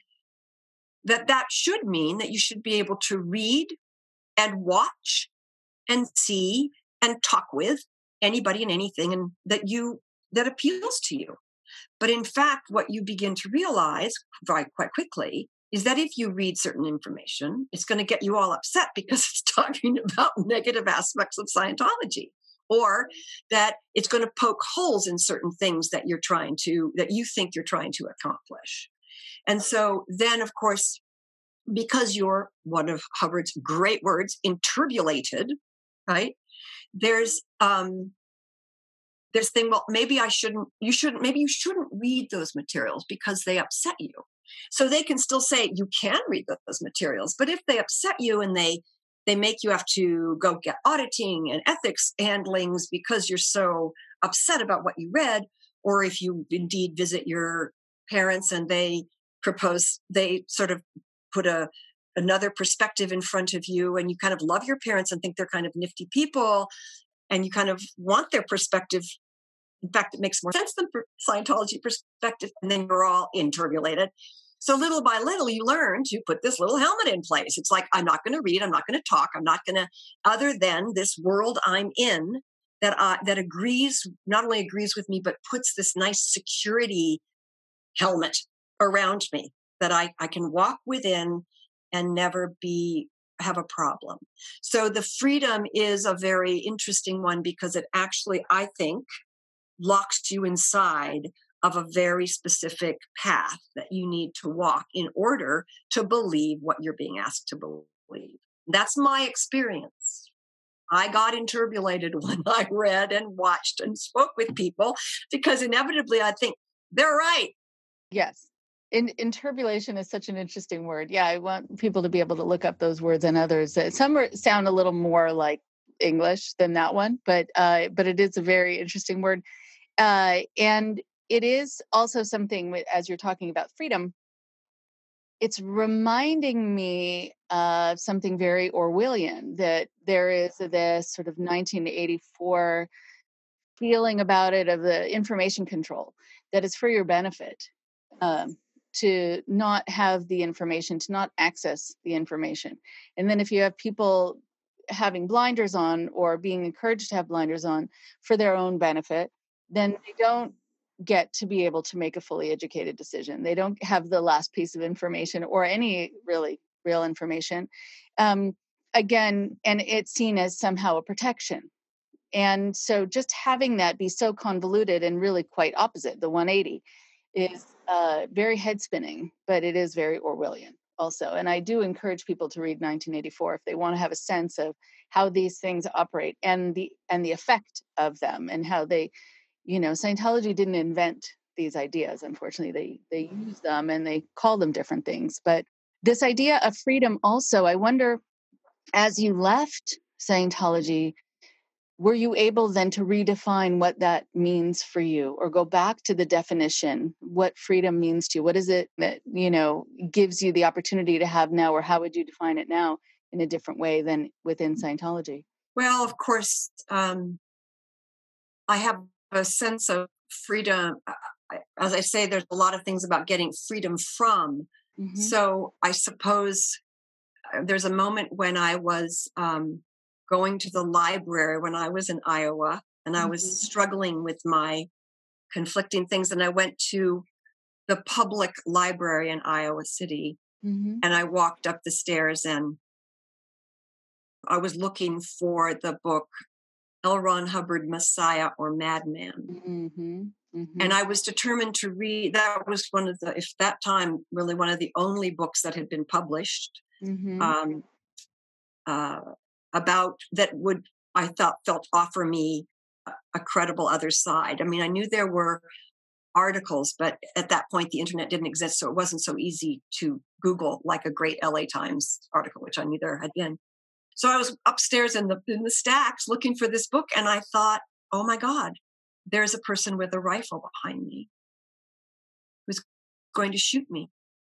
that that should mean that you should be able to read and watch and see and talk with anybody and anything and that you that appeals to you. But in fact, what you begin to realize very quite quickly is that if you read certain information, it's going to get you all upset because it's talking about negative aspects of Scientology, or that it's going to poke holes in certain things that you're trying to, that you think you're trying to accomplish. And so then, of course, because you're one of Hubbard's great words, interbulated, right? There's, um, There's thing, well, maybe I shouldn't, you shouldn't, maybe you shouldn't read those materials because they upset you. So they can still say you can read those materials, but if they upset you and they, they make you have to go get auditing and ethics handlings because you're so upset about what you read, or if you indeed visit your parents and they propose, they sort of put a, another perspective in front of you and you kind of love your parents and think they're kind of nifty people, and you kind of want their perspective. In fact, it makes more sense than Scientology perspective, and then you're all interbulated. So little by little, you learn to put this little helmet in place. It's like, I'm not going to read, I'm not going to talk, I'm not going to, other than this world I'm in that uh, that agrees, not only agrees with me, but puts this nice security helmet around me that I, I can walk within and never be have a problem. So the freedom is a very interesting one because it actually, I think, locks you inside of a very specific path that you need to walk in order to believe what you're being asked to believe. That's my experience. I got interbulated when I read and watched and spoke with people because inevitably I think they're right. Yes. In, interbulation is such an interesting word. Yeah, I want people to be able to look up those words and others. Some are, sound a little more like English than that one, but uh, but it is a very interesting word. Uh, and it is also something, as you're talking about freedom, it's reminding me of something very Orwellian, that there is this sort of nineteen eighty-four feeling about it of the information control, that is for your benefit, um, to not have the information, to not access the information. And then if you have people having blinders on or being encouraged to have blinders on for their own benefit, then they don't get to be able to make a fully educated decision. They don't have the last piece of information or any really real information. Um, again, and it's seen as somehow a protection. And so just having that be so convoluted and really quite opposite, the one eighty, is uh, very head spinning, but it is very Orwellian also. And I do encourage people to read nineteen eighty-four if they want to have a sense of how these things operate and the and the effect of them, and how they, you know, Scientology didn't invent these ideas. Unfortunately, they they use them and they call them different things. But this idea of freedom also, I wonder, as you left Scientology, were you able then to redefine what that means for you, or go back to the definition, what freedom means to you? What is it that, you know, gives you the opportunity to have now, or how would you define it now in a different way than within Scientology? Well, of course, um, I have a sense of freedom. As I say, there's a lot of things about getting freedom from. Mm-hmm. So I suppose there's a moment when I was um, going to the library when I was in Iowa, and I was mm-hmm. struggling with my conflicting things. And I went to the public library in Iowa City, mm-hmm. and I walked up the stairs, and I was looking for the book L. Ron Hubbard, Messiah or Madman. Mm-hmm. Mm-hmm. And I was determined to read. That was one of the, if that time, really one of the only books that had been published mm-hmm. um, uh, about that would, I thought, felt offer me a, a credible other side. I mean, I knew there were articles, but at that point, the internet didn't exist, so it wasn't so easy to Google like a great L A Times article, which I knew there had been. So I was upstairs in the in the stacks looking for this book, and I thought, oh my God, there's a person with a rifle behind me who's going to shoot me.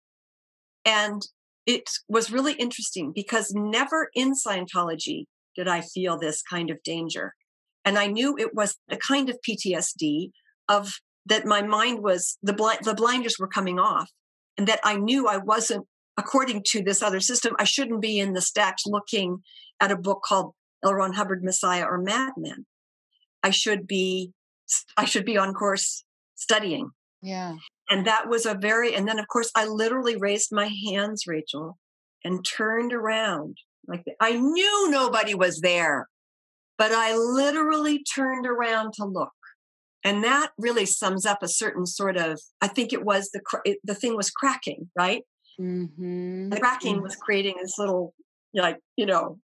And it was really interesting because never in Scientology did I feel this kind of danger. And I knew it was a kind of P T S D of that my mind was, the blind, the blinders were coming off, and that I knew I wasn't, according to this other system, I shouldn't be in the stacks looking at a book called L. Ron Hubbard, Messiah or Madman. I should be, I should be on course studying. Yeah. And that was a very, and then of course I literally raised my hands, Rachel, and turned around. Like I knew nobody was there, but I literally turned around to look. And that really sums up a certain sort of, I think it was the, the thing was cracking, right? Mm-hmm. The cracking mm-hmm. was creating this little, like, you know,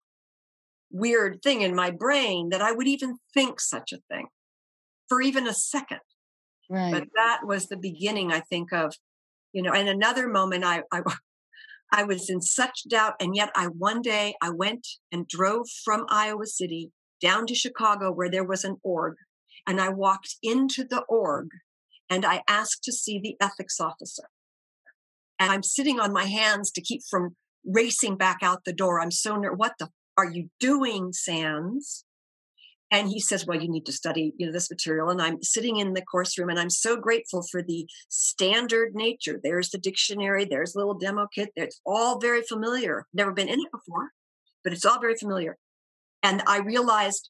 weird thing in my brain that I would even think such a thing for even a second. Right. But that was the beginning, I think, of, you know, and another moment I, I, I was in such doubt. And yet I, one day I went and drove from Iowa City down to Chicago where there was an org. And I walked into the org and I asked to see the ethics officer. And I'm sitting on my hands to keep from racing back out the door. I'm so nervous. What the are you doing, Sands? And he says, well, you need to study, you know, this material. And I'm sitting in the course room, and I'm so grateful for the standard nature. There's the dictionary. There's a little demo kit. It's all very familiar. Never been in it before, but it's all very familiar. And I realized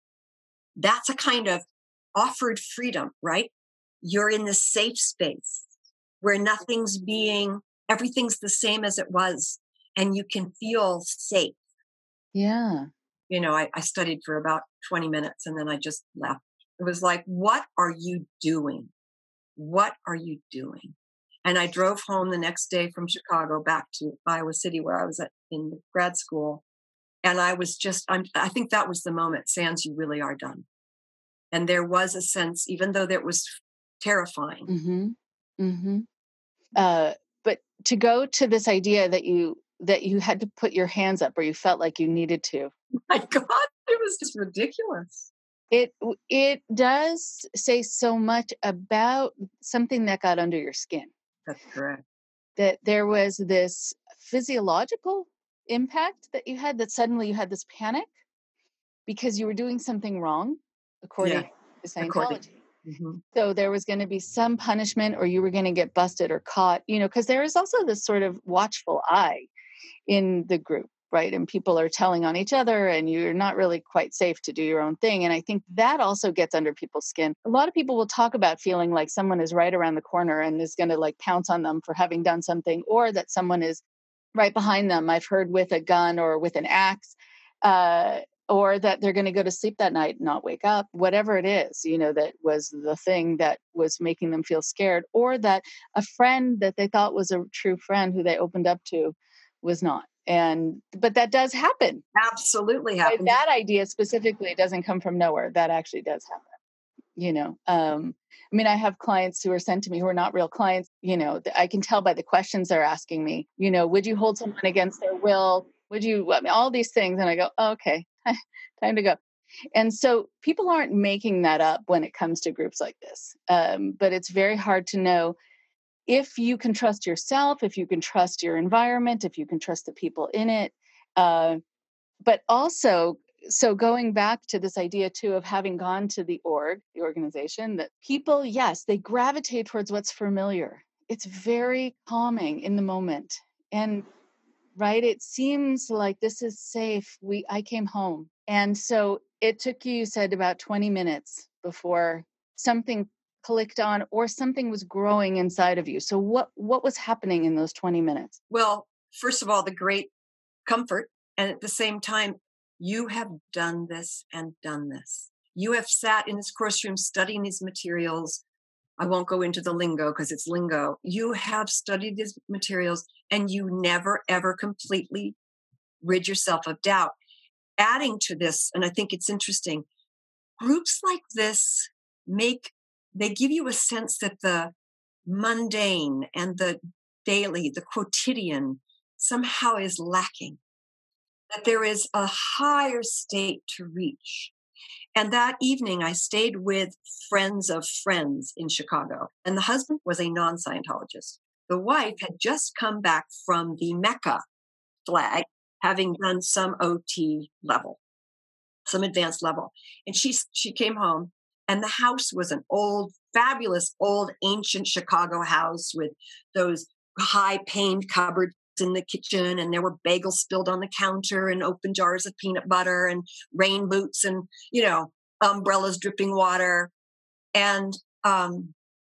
that's a kind of offered freedom, right? You're in the safe space where nothing's being, everything's the same as it was, and you can feel safe. Yeah. You know, I, I studied for about twenty minutes and then I just left. It was like, what are you doing? What are you doing? And I drove home the next day from Chicago back to Iowa City where I was at in grad school. And I was just, I'm, I think that was the moment, Sands, you really are done. And there was a sense, even though that was terrifying. Mm-hmm. Mm-hmm. Uh, but to go to this idea that you that you had to put your hands up, or you felt like you needed to. My God, it was just ridiculous. It it does say so much about something that got under your skin. That's correct. That there was this physiological impact that you had, that suddenly you had this panic because you were doing something wrong, according Yeah. to Scientology. According. Mm-hmm. So there was going to be some punishment, or you were going to get busted or caught, you know, because there is also this sort of watchful eye in the group, right? And people are telling on each other, and you're not really quite safe to do your own thing. And I think that also gets under people's skin. A lot of people will talk about feeling like someone is right around the corner and is going to like pounce on them for having done something, or that someone is right behind them. I've heard with a gun or with an axe, uh, or that they're going to go to sleep that night and not wake up, whatever it is, you know, that was the thing that was making them feel scared, or that a friend that they thought was a true friend who they opened up to was not. And, but that does happen. Absolutely happen. That idea specifically doesn't come from nowhere. That actually does happen. You know, um, I mean, I have clients who are sent to me who are not real clients. You know, I can tell by the questions they're asking me, you know, would you hold someone against their will? Would you, I mean, all these things. And I go, oh, okay, time to go. And so people aren't making that up when it comes to groups like this. Um, but it's very hard to know if you can trust yourself, if you can trust your environment, if you can trust the people in it. Uh, but also, so going back to this idea too of having gone to the org, the organization, that people, yes, they gravitate towards what's familiar. It's very calming in the moment. And right, it seems like this is safe. We, I came home. And so it took you, you said, about twenty minutes before something clicked on, or something was growing inside of you. So what, what was happening in those twenty minutes? Well, first of all, the great comfort. And at the same time, you have done this and done this. You have sat in this course room studying these materials. I won't go into the lingo because it's lingo. You have studied these materials, and you never, ever completely rid yourself of doubt. Adding to this, and I think it's interesting, groups like this make, they give you a sense that the mundane and the daily, the quotidian somehow is lacking, that there is a higher state to reach. And that evening, I stayed with friends of friends in Chicago. And the husband was a non-Scientologist. The wife had just come back from the Mecca flag, having done some O T level, some advanced level. And she, she came home, and the house was an old, fabulous, old, ancient Chicago house with those high-paned cupboards in the kitchen, and there were bagels spilled on the counter, and open jars of peanut butter, and rain boots, and, you know, umbrellas dripping water. And um,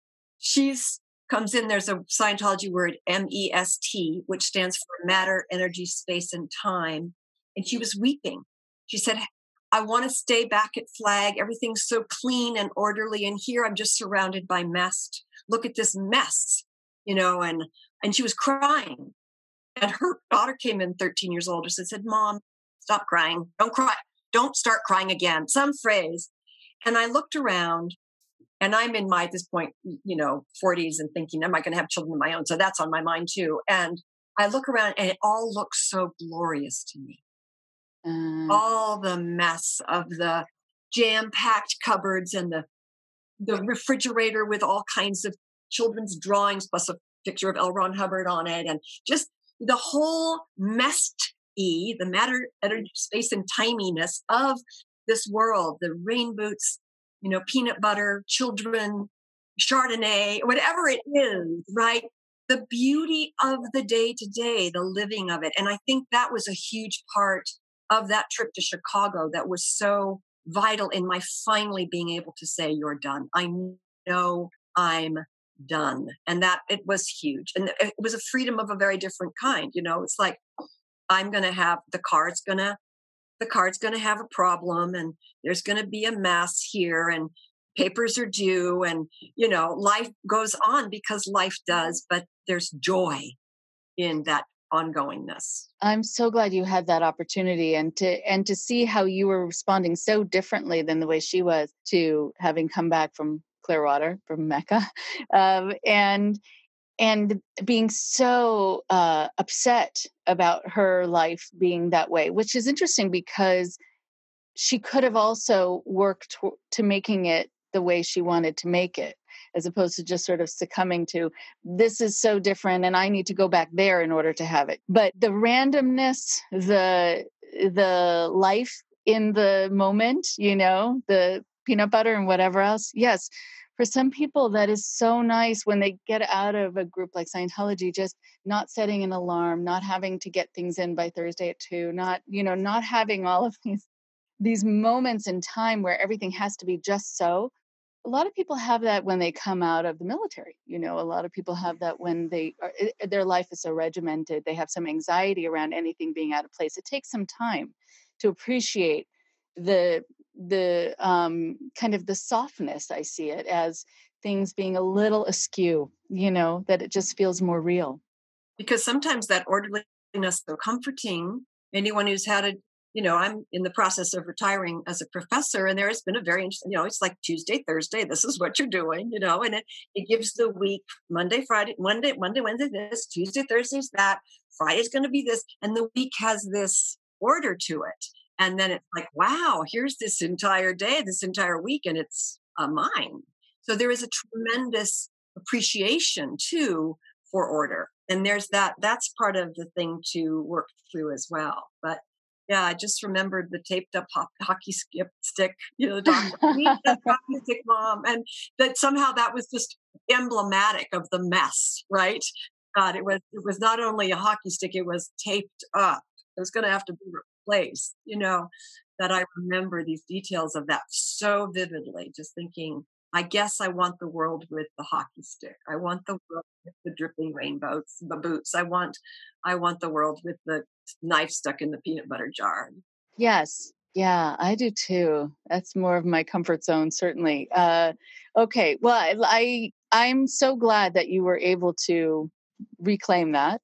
she's comes in, there's a Scientology word, M E S T, which stands for matter, energy, space, and time. And she was weeping. She said, I want to stay back at Flag. Everything's so clean and orderly. And here I'm just surrounded by mess. Look at this mess, you know, and, and she was crying. And her daughter came in, thirteen years old, and said, Mom, stop crying. Don't cry. Don't start crying again. Some phrase. And I looked around, and I'm in my, at this point, you know, forties, and thinking, am I going to have children of my own? So that's on my mind too. And I look around, and it all looks so glorious to me. Um, all the mess of the jam-packed cupboards, and the the refrigerator with all kinds of children's drawings, plus a picture of L. Ron Hubbard on it, and just the whole messed-y, the matter, energy, space, and timiness of this world, the rain boots, you know, peanut butter, children, Chardonnay, whatever it is, right? The beauty of the day to day, the living of it. And I think that was a huge part of that trip to Chicago that was so vital in my finally being able to say, you're done. I know I'm done. And that it was huge. And it was a freedom of a very different kind. You know, it's like, I'm going to have the car's going to, the card's going to have a problem, and there's going to be a mess here, and papers are due, and, you know, life goes on because life does, but there's joy in that ongoingness. I'm so glad you had that opportunity, and to and to see how you were responding so differently than the way she was to having come back from Clearwater, from Mecca, um, and and being so uh, upset about her life being that way, which is interesting because she could have also worked to, to making it the way she wanted to make it, as opposed to just sort of succumbing to, this is so different and I need to go back there in order to have it. But the randomness, the the life in the moment, you know, the peanut butter and whatever else. Yes, for some people that is so nice when they get out of a group like Scientology, just not setting an alarm, not having to get things in by Thursday at two, not, you know, not having all of these these moments in time where everything has to be just so. A lot of people have that when they come out of the military. You know, a lot of people have that when they are, it, their life is so regimented. They have some anxiety around anything being out of place. It takes some time to appreciate the the um, kind of the softness. I see it as things being a little askew. You know, that it just feels more real. Because sometimes that orderliness is so comforting. Anyone who's had a You know, I'm in the process of retiring as a professor, and there has been a very interesting, you know, it's like Tuesday, Thursday, this is what you're doing, you know, and it, it gives the week Monday, Friday, Monday, Monday, Wednesday, this, Tuesday, Thursday's that, Friday's going to be this, and the week has this order to it. And then it's like, wow, here's this entire day, this entire week, and it's uh, mine. So there is a tremendous appreciation too for order. And there's that, that's part of the thing to work through as well. But yeah, I just remembered the taped up ho- hockey skip stick, you know, the doctor, that hockey stick, mom. And that somehow that was just emblematic of the mess, right? God, it was, it was not only a hockey stick, it was taped up. It was going to have to be replaced, you know, that I remember these details of that so vividly, just thinking, I guess I want the world with the hockey stick. I want the world with the dripping rainbows, the boots. I want, I want the world with the knife stuck in the peanut butter jar. Yes. Yeah, I do too. That's more of my comfort zone, certainly. Uh, okay. Well, I, I, I'm so glad that you were able to reclaim that,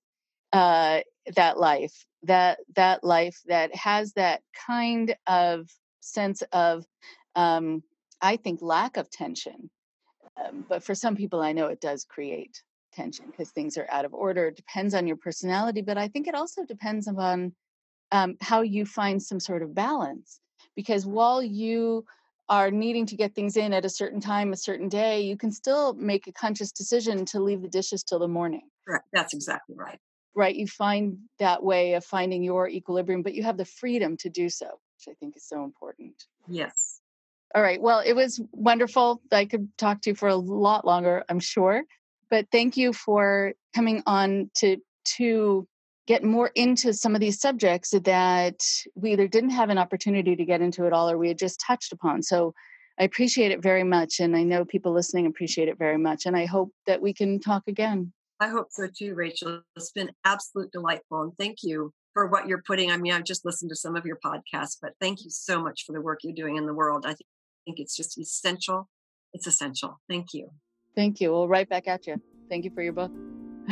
uh, that life, that, that life that has that kind of sense of, um, I think, lack of tension. Um, but for some people, I know it does create tension because things are out of order. It depends on your personality, but I think it also depends upon um, how you find some sort of balance. Because while you are needing to get things in at a certain time, a certain day, you can still make a conscious decision to leave the dishes till the morning. Correct. That's exactly right. Right. You find that way of finding your equilibrium, but you have the freedom to do so, which I think is so important. Yes. All right. Well, it was wonderful. I could talk to you for a lot longer, I'm sure. But thank you for coming on to to get more into some of these subjects that we either didn't have an opportunity to get into at all or we had just touched upon. So I appreciate it very much. And I know people listening appreciate it very much. And I hope that we can talk again. I hope so too, Rachel. It's been absolutely delightful. And thank you for what you're putting. I mean, I've just listened to some of your podcasts, but thank you so much for the work you're doing in the world. I think think it's just essential. It's essential. Thank you. Thank you. We'll right back at you. Thank you for your book.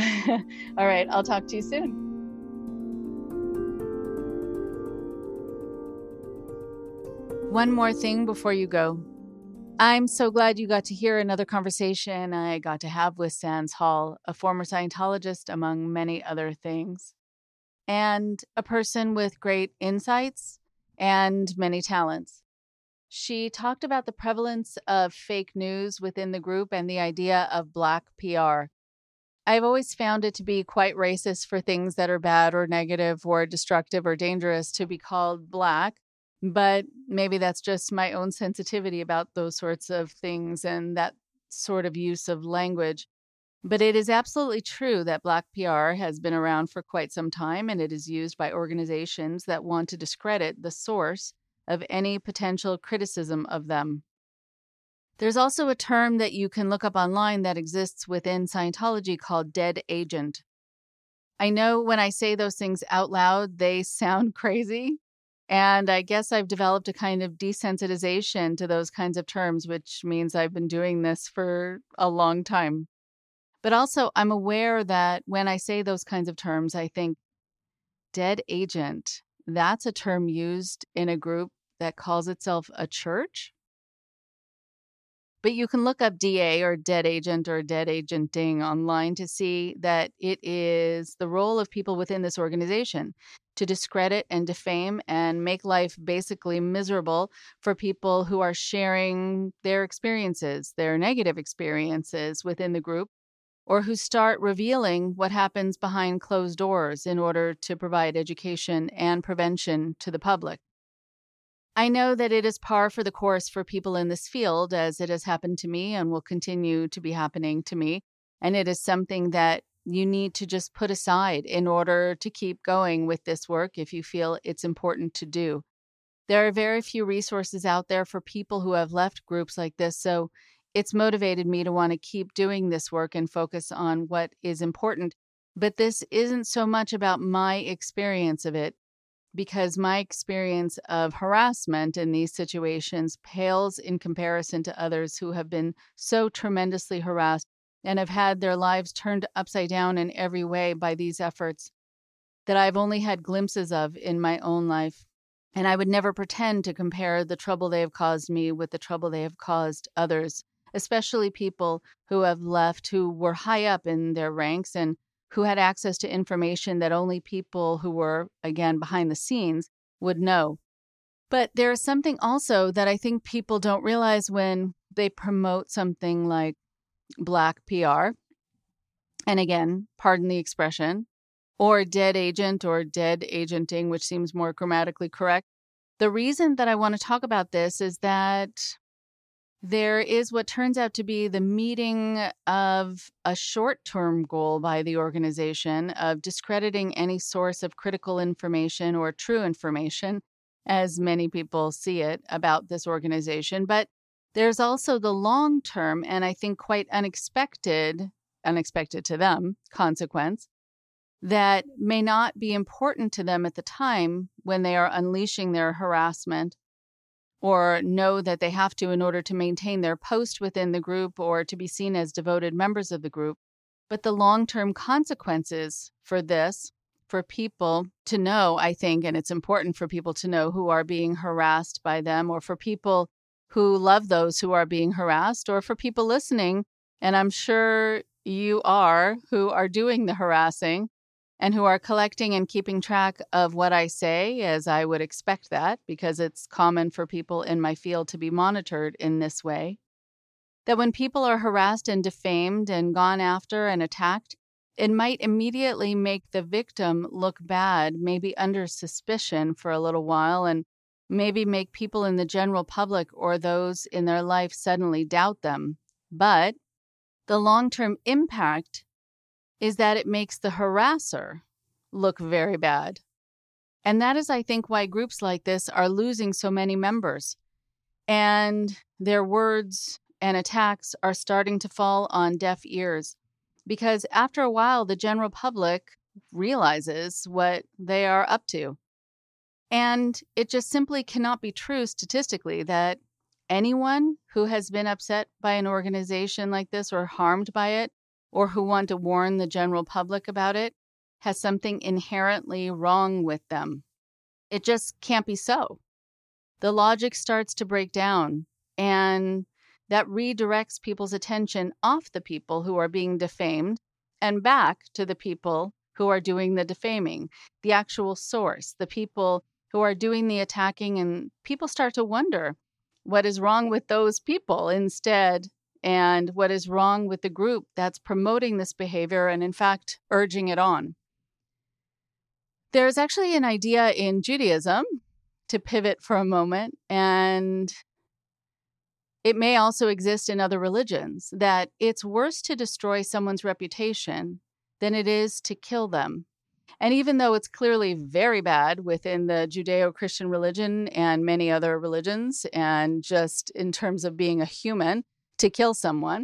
All right. I'll talk to you soon. One more thing before you go. I'm so glad you got to hear another conversation I got to have with Sands Hall, a former Scientologist, among many other things, and a person with great insights and many talents. She talked about the prevalence of fake news within the group and the idea of Black P R. I've always found it to be quite racist for things that are bad or negative or destructive or dangerous to be called Black, but maybe that's just my own sensitivity about those sorts of things and that sort of use of language. But it is absolutely true that Black P R has been around for quite some time, and it is used by organizations that want to discredit the source of any potential criticism of them. There's also a term that you can look up online that exists within Scientology called dead agent. I know when I say those things out loud, they sound crazy, and I guess I've developed a kind of desensitization to those kinds of terms, which means I've been doing this for a long time. But also, I'm aware that when I say those kinds of terms, I think dead agent, that's a term used in a group that calls itself a church. But you can look up D A or dead agent or dead agenting online to see that it is the role of people within this organization to discredit and defame and make life basically miserable for people who are sharing their experiences, their negative experiences within the group, or who start revealing what happens behind closed doors in order to provide education and prevention to the public. I know that it is par for the course for people in this field, as it has happened to me and will continue to be happening to me. And it is something that you need to just put aside in order to keep going with this work if you feel it's important to do. There are very few resources out there for people who have left groups like this, so it's motivated me to want to keep doing this work and focus on what is important. But this isn't so much about my experience of it, because my experience of harassment in these situations pales in comparison to others who have been so tremendously harassed and have had their lives turned upside down in every way by these efforts that I've only had glimpses of in my own life. And I would never pretend to compare the trouble they have caused me with the trouble they have caused others, especially people who have left who were high up in their ranks and who had access to information that only people who were, again, behind the scenes would know. But there is something also that I think people don't realize when they promote something like Black P R, and again, pardon the expression, or dead agent or dead agenting, which seems more grammatically correct. The reason that I want to talk about this is that there is what turns out to be the meeting of a short-term goal by the organization of discrediting any source of critical information or true information, as many people see it about this organization. But there's also the long-term, and I think quite unexpected, unexpected to them, consequence that may not be important to them at the time when they are unleashing their harassment, or know that they have to in order to maintain their post within the group or to be seen as devoted members of the group. But the long-term consequences for this, for people to know, I think, and it's important for people to know who are being harassed by them, or for people who love those who are being harassed, or for people listening, and I'm sure you are, who are doing the harassing, and who are collecting and keeping track of what I say, as I would expect that, because it's common for people in my field to be monitored in this way, that when people are harassed and defamed and gone after and attacked, it might immediately make the victim look bad, maybe under suspicion for a little while, and maybe make people in the general public or those in their life suddenly doubt them. But the long-term impact is that it makes the harasser look very bad. And that is, I think, why groups like this are losing so many members. And their words and attacks are starting to fall on deaf ears. Because after a while, the general public realizes what they are up to. And it just simply cannot be true statistically that anyone who has been upset by an organization like this or harmed by it, or who want to warn the general public about it, has something inherently wrong with them. It just can't be so. The logic starts to break down, and that redirects people's attention off the people who are being defamed and back to the people who are doing the defaming, the actual source, the people who are doing the attacking, and people start to wonder what is wrong with those people instead, and what is wrong with the group that's promoting this behavior and, in fact, urging it on. There's actually an idea in Judaism, to pivot for a moment, and it may also exist in other religions, that it's worse to destroy someone's reputation than it is to kill them. And even though it's clearly very bad within the Judeo-Christian religion and many other religions, and just in terms of being a human, to kill someone,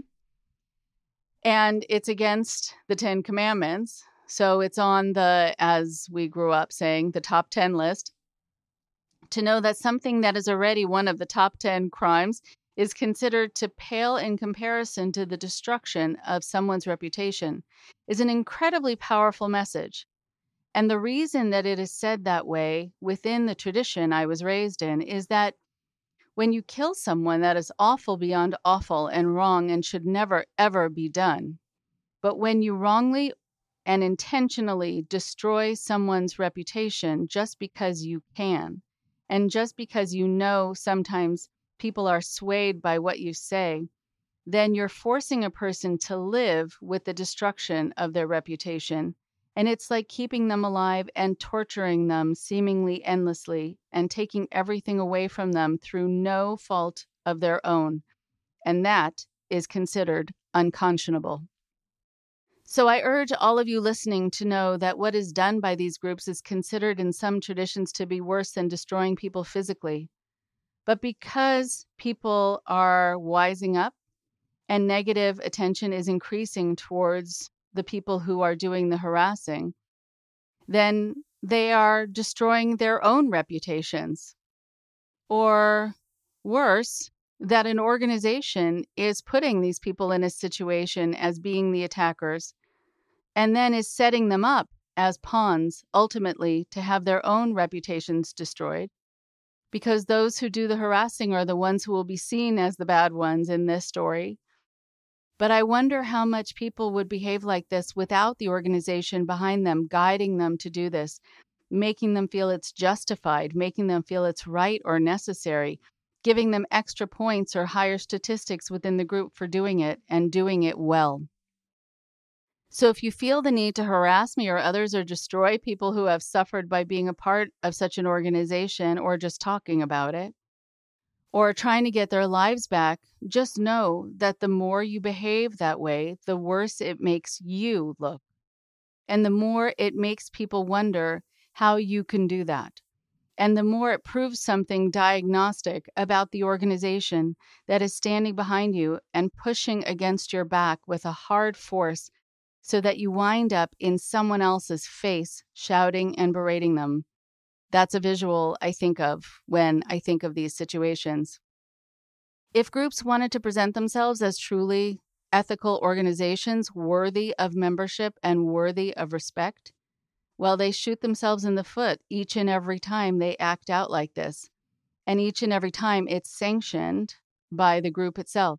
and it's against the Ten Commandments, so it's on the, as we grew up saying, the top ten list, to know that something that is already one of the top ten crimes is considered to pale in comparison to the destruction of someone's reputation is an incredibly powerful message. And the reason that it is said that way within the tradition I was raised in is that when you kill someone, that is awful beyond awful and wrong and should never, ever be done. But when you wrongly and intentionally destroy someone's reputation just because you can, and just because you know sometimes people are swayed by what you say, then you're forcing a person to live with the destruction of their reputation. And it's like keeping them alive and torturing them seemingly endlessly and taking everything away from them through no fault of their own. And that is considered unconscionable. So I urge all of you listening to know that what is done by these groups is considered in some traditions to be worse than destroying people physically. But because people are wising up and negative attention is increasing towards the people who are doing the harassing, then they are destroying their own reputations. Or worse, that an organization is putting these people in a situation as being the attackers and then is setting them up as pawns, ultimately, to have their own reputations destroyed. Because those who do the harassing are the ones who will be seen as the bad ones in this story. But I wonder how much people would behave like this without the organization behind them, guiding them to do this, making them feel it's justified, making them feel it's right or necessary, giving them extra points or higher statistics within the group for doing it and doing it well. So if you feel the need to harass me or others or destroy people who have suffered by being a part of such an organization or just talking about it, or trying to get their lives back, just know that the more you behave that way, the worse it makes you look. And the more it makes people wonder how you can do that. And the more it proves something diagnostic about the organization that is standing behind you and pushing against your back with a hard force so that you wind up in someone else's face shouting and berating them. That's a visual I think of when I think of these situations. If groups wanted to present themselves as truly ethical organizations worthy of membership and worthy of respect, well, they shoot themselves in the foot each and every time they act out like this, and each and every time it's sanctioned by the group itself.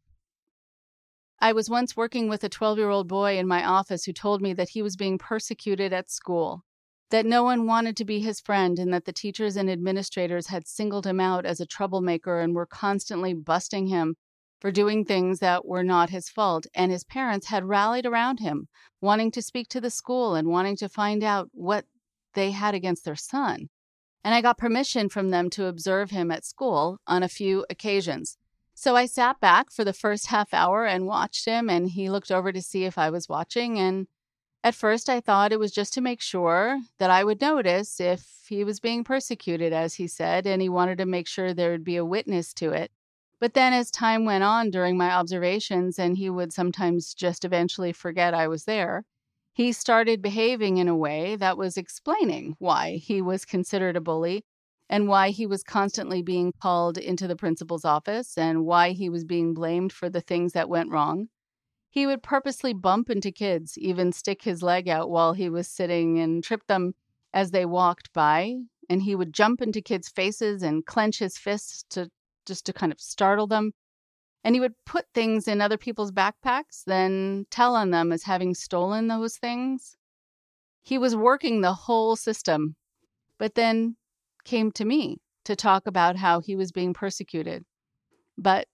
I was once working with a twelve-year-old boy in my office who told me that he was being persecuted at school, that no one wanted to be his friend, and that the teachers and administrators had singled him out as a troublemaker and were constantly busting him for doing things that were not his fault. And his parents had rallied around him, wanting to speak to the school and wanting to find out what they had against their son. And I got permission from them to observe him at school on a few occasions. So I sat back for the first half hour and watched him, and he looked over to see if I was watching. And at first I thought it was just to make sure that I would notice if he was being persecuted, as he said, and he wanted to make sure there would be a witness to it. But then as time went on during my observations, and he would sometimes just eventually forget I was there, he started behaving in a way that was explaining why he was considered a bully and why he was constantly being called into the principal's office and why he was being blamed for the things that went wrong. He would purposely bump into kids, even stick his leg out while he was sitting and trip them as they walked by. And he would jump into kids' faces and clench his fists to just to kind of startle them. And he would put things in other people's backpacks, then tell on them as having stolen those things. He was working the whole system, but then came to me to talk about how he was being persecuted. But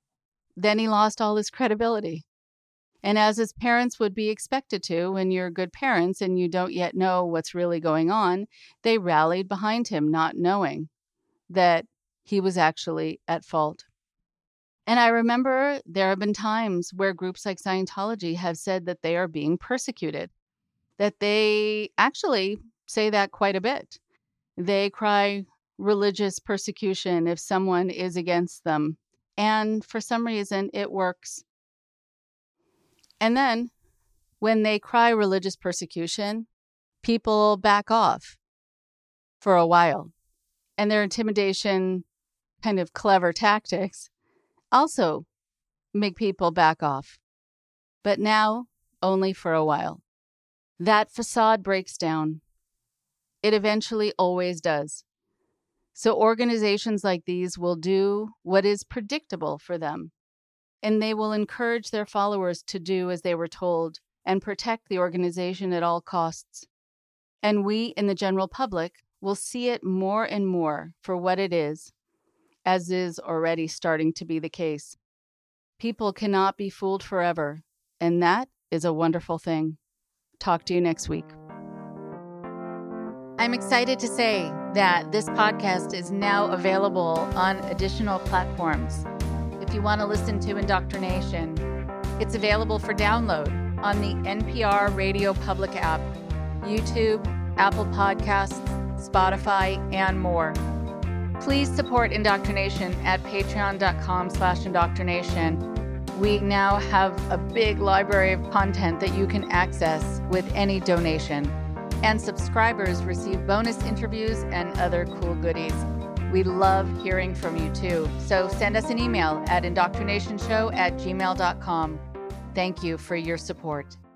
then he lost all his credibility. And as his parents would be expected to, when you're good parents and you don't yet know what's really going on, they rallied behind him, not knowing that he was actually at fault. And I remember there have been times where groups like Scientology have said that they are being persecuted, that they actually say that quite a bit. They cry religious persecution if someone is against them. And for some reason, it works. And then when they cry religious persecution, people back off for a while. And their intimidation kind of clever tactics also make people back off. But now, only for a while. That facade breaks down. It eventually always does. So organizations like these will do what is predictable for them, and they will encourage their followers to do as they were told and protect the organization at all costs. And we in the general public will see it more and more for what it is, as is already starting to be the case. People cannot be fooled forever, and that is a wonderful thing. Talk to you next week. I'm excited to say that this podcast is now available on additional platforms. If you want to listen to Indoctrination, it's available for download on the N P R Radio Public app, YouTube, Apple Podcasts, Spotify, and more. Please support Indoctrination at patreon.com slash indoctrination. We now have a big library of content that you can access with any donation. And subscribers receive bonus interviews and other cool goodies. We love hearing from you too. So send us an email at indoctrinationshow at gmail dot com. Thank you for your support.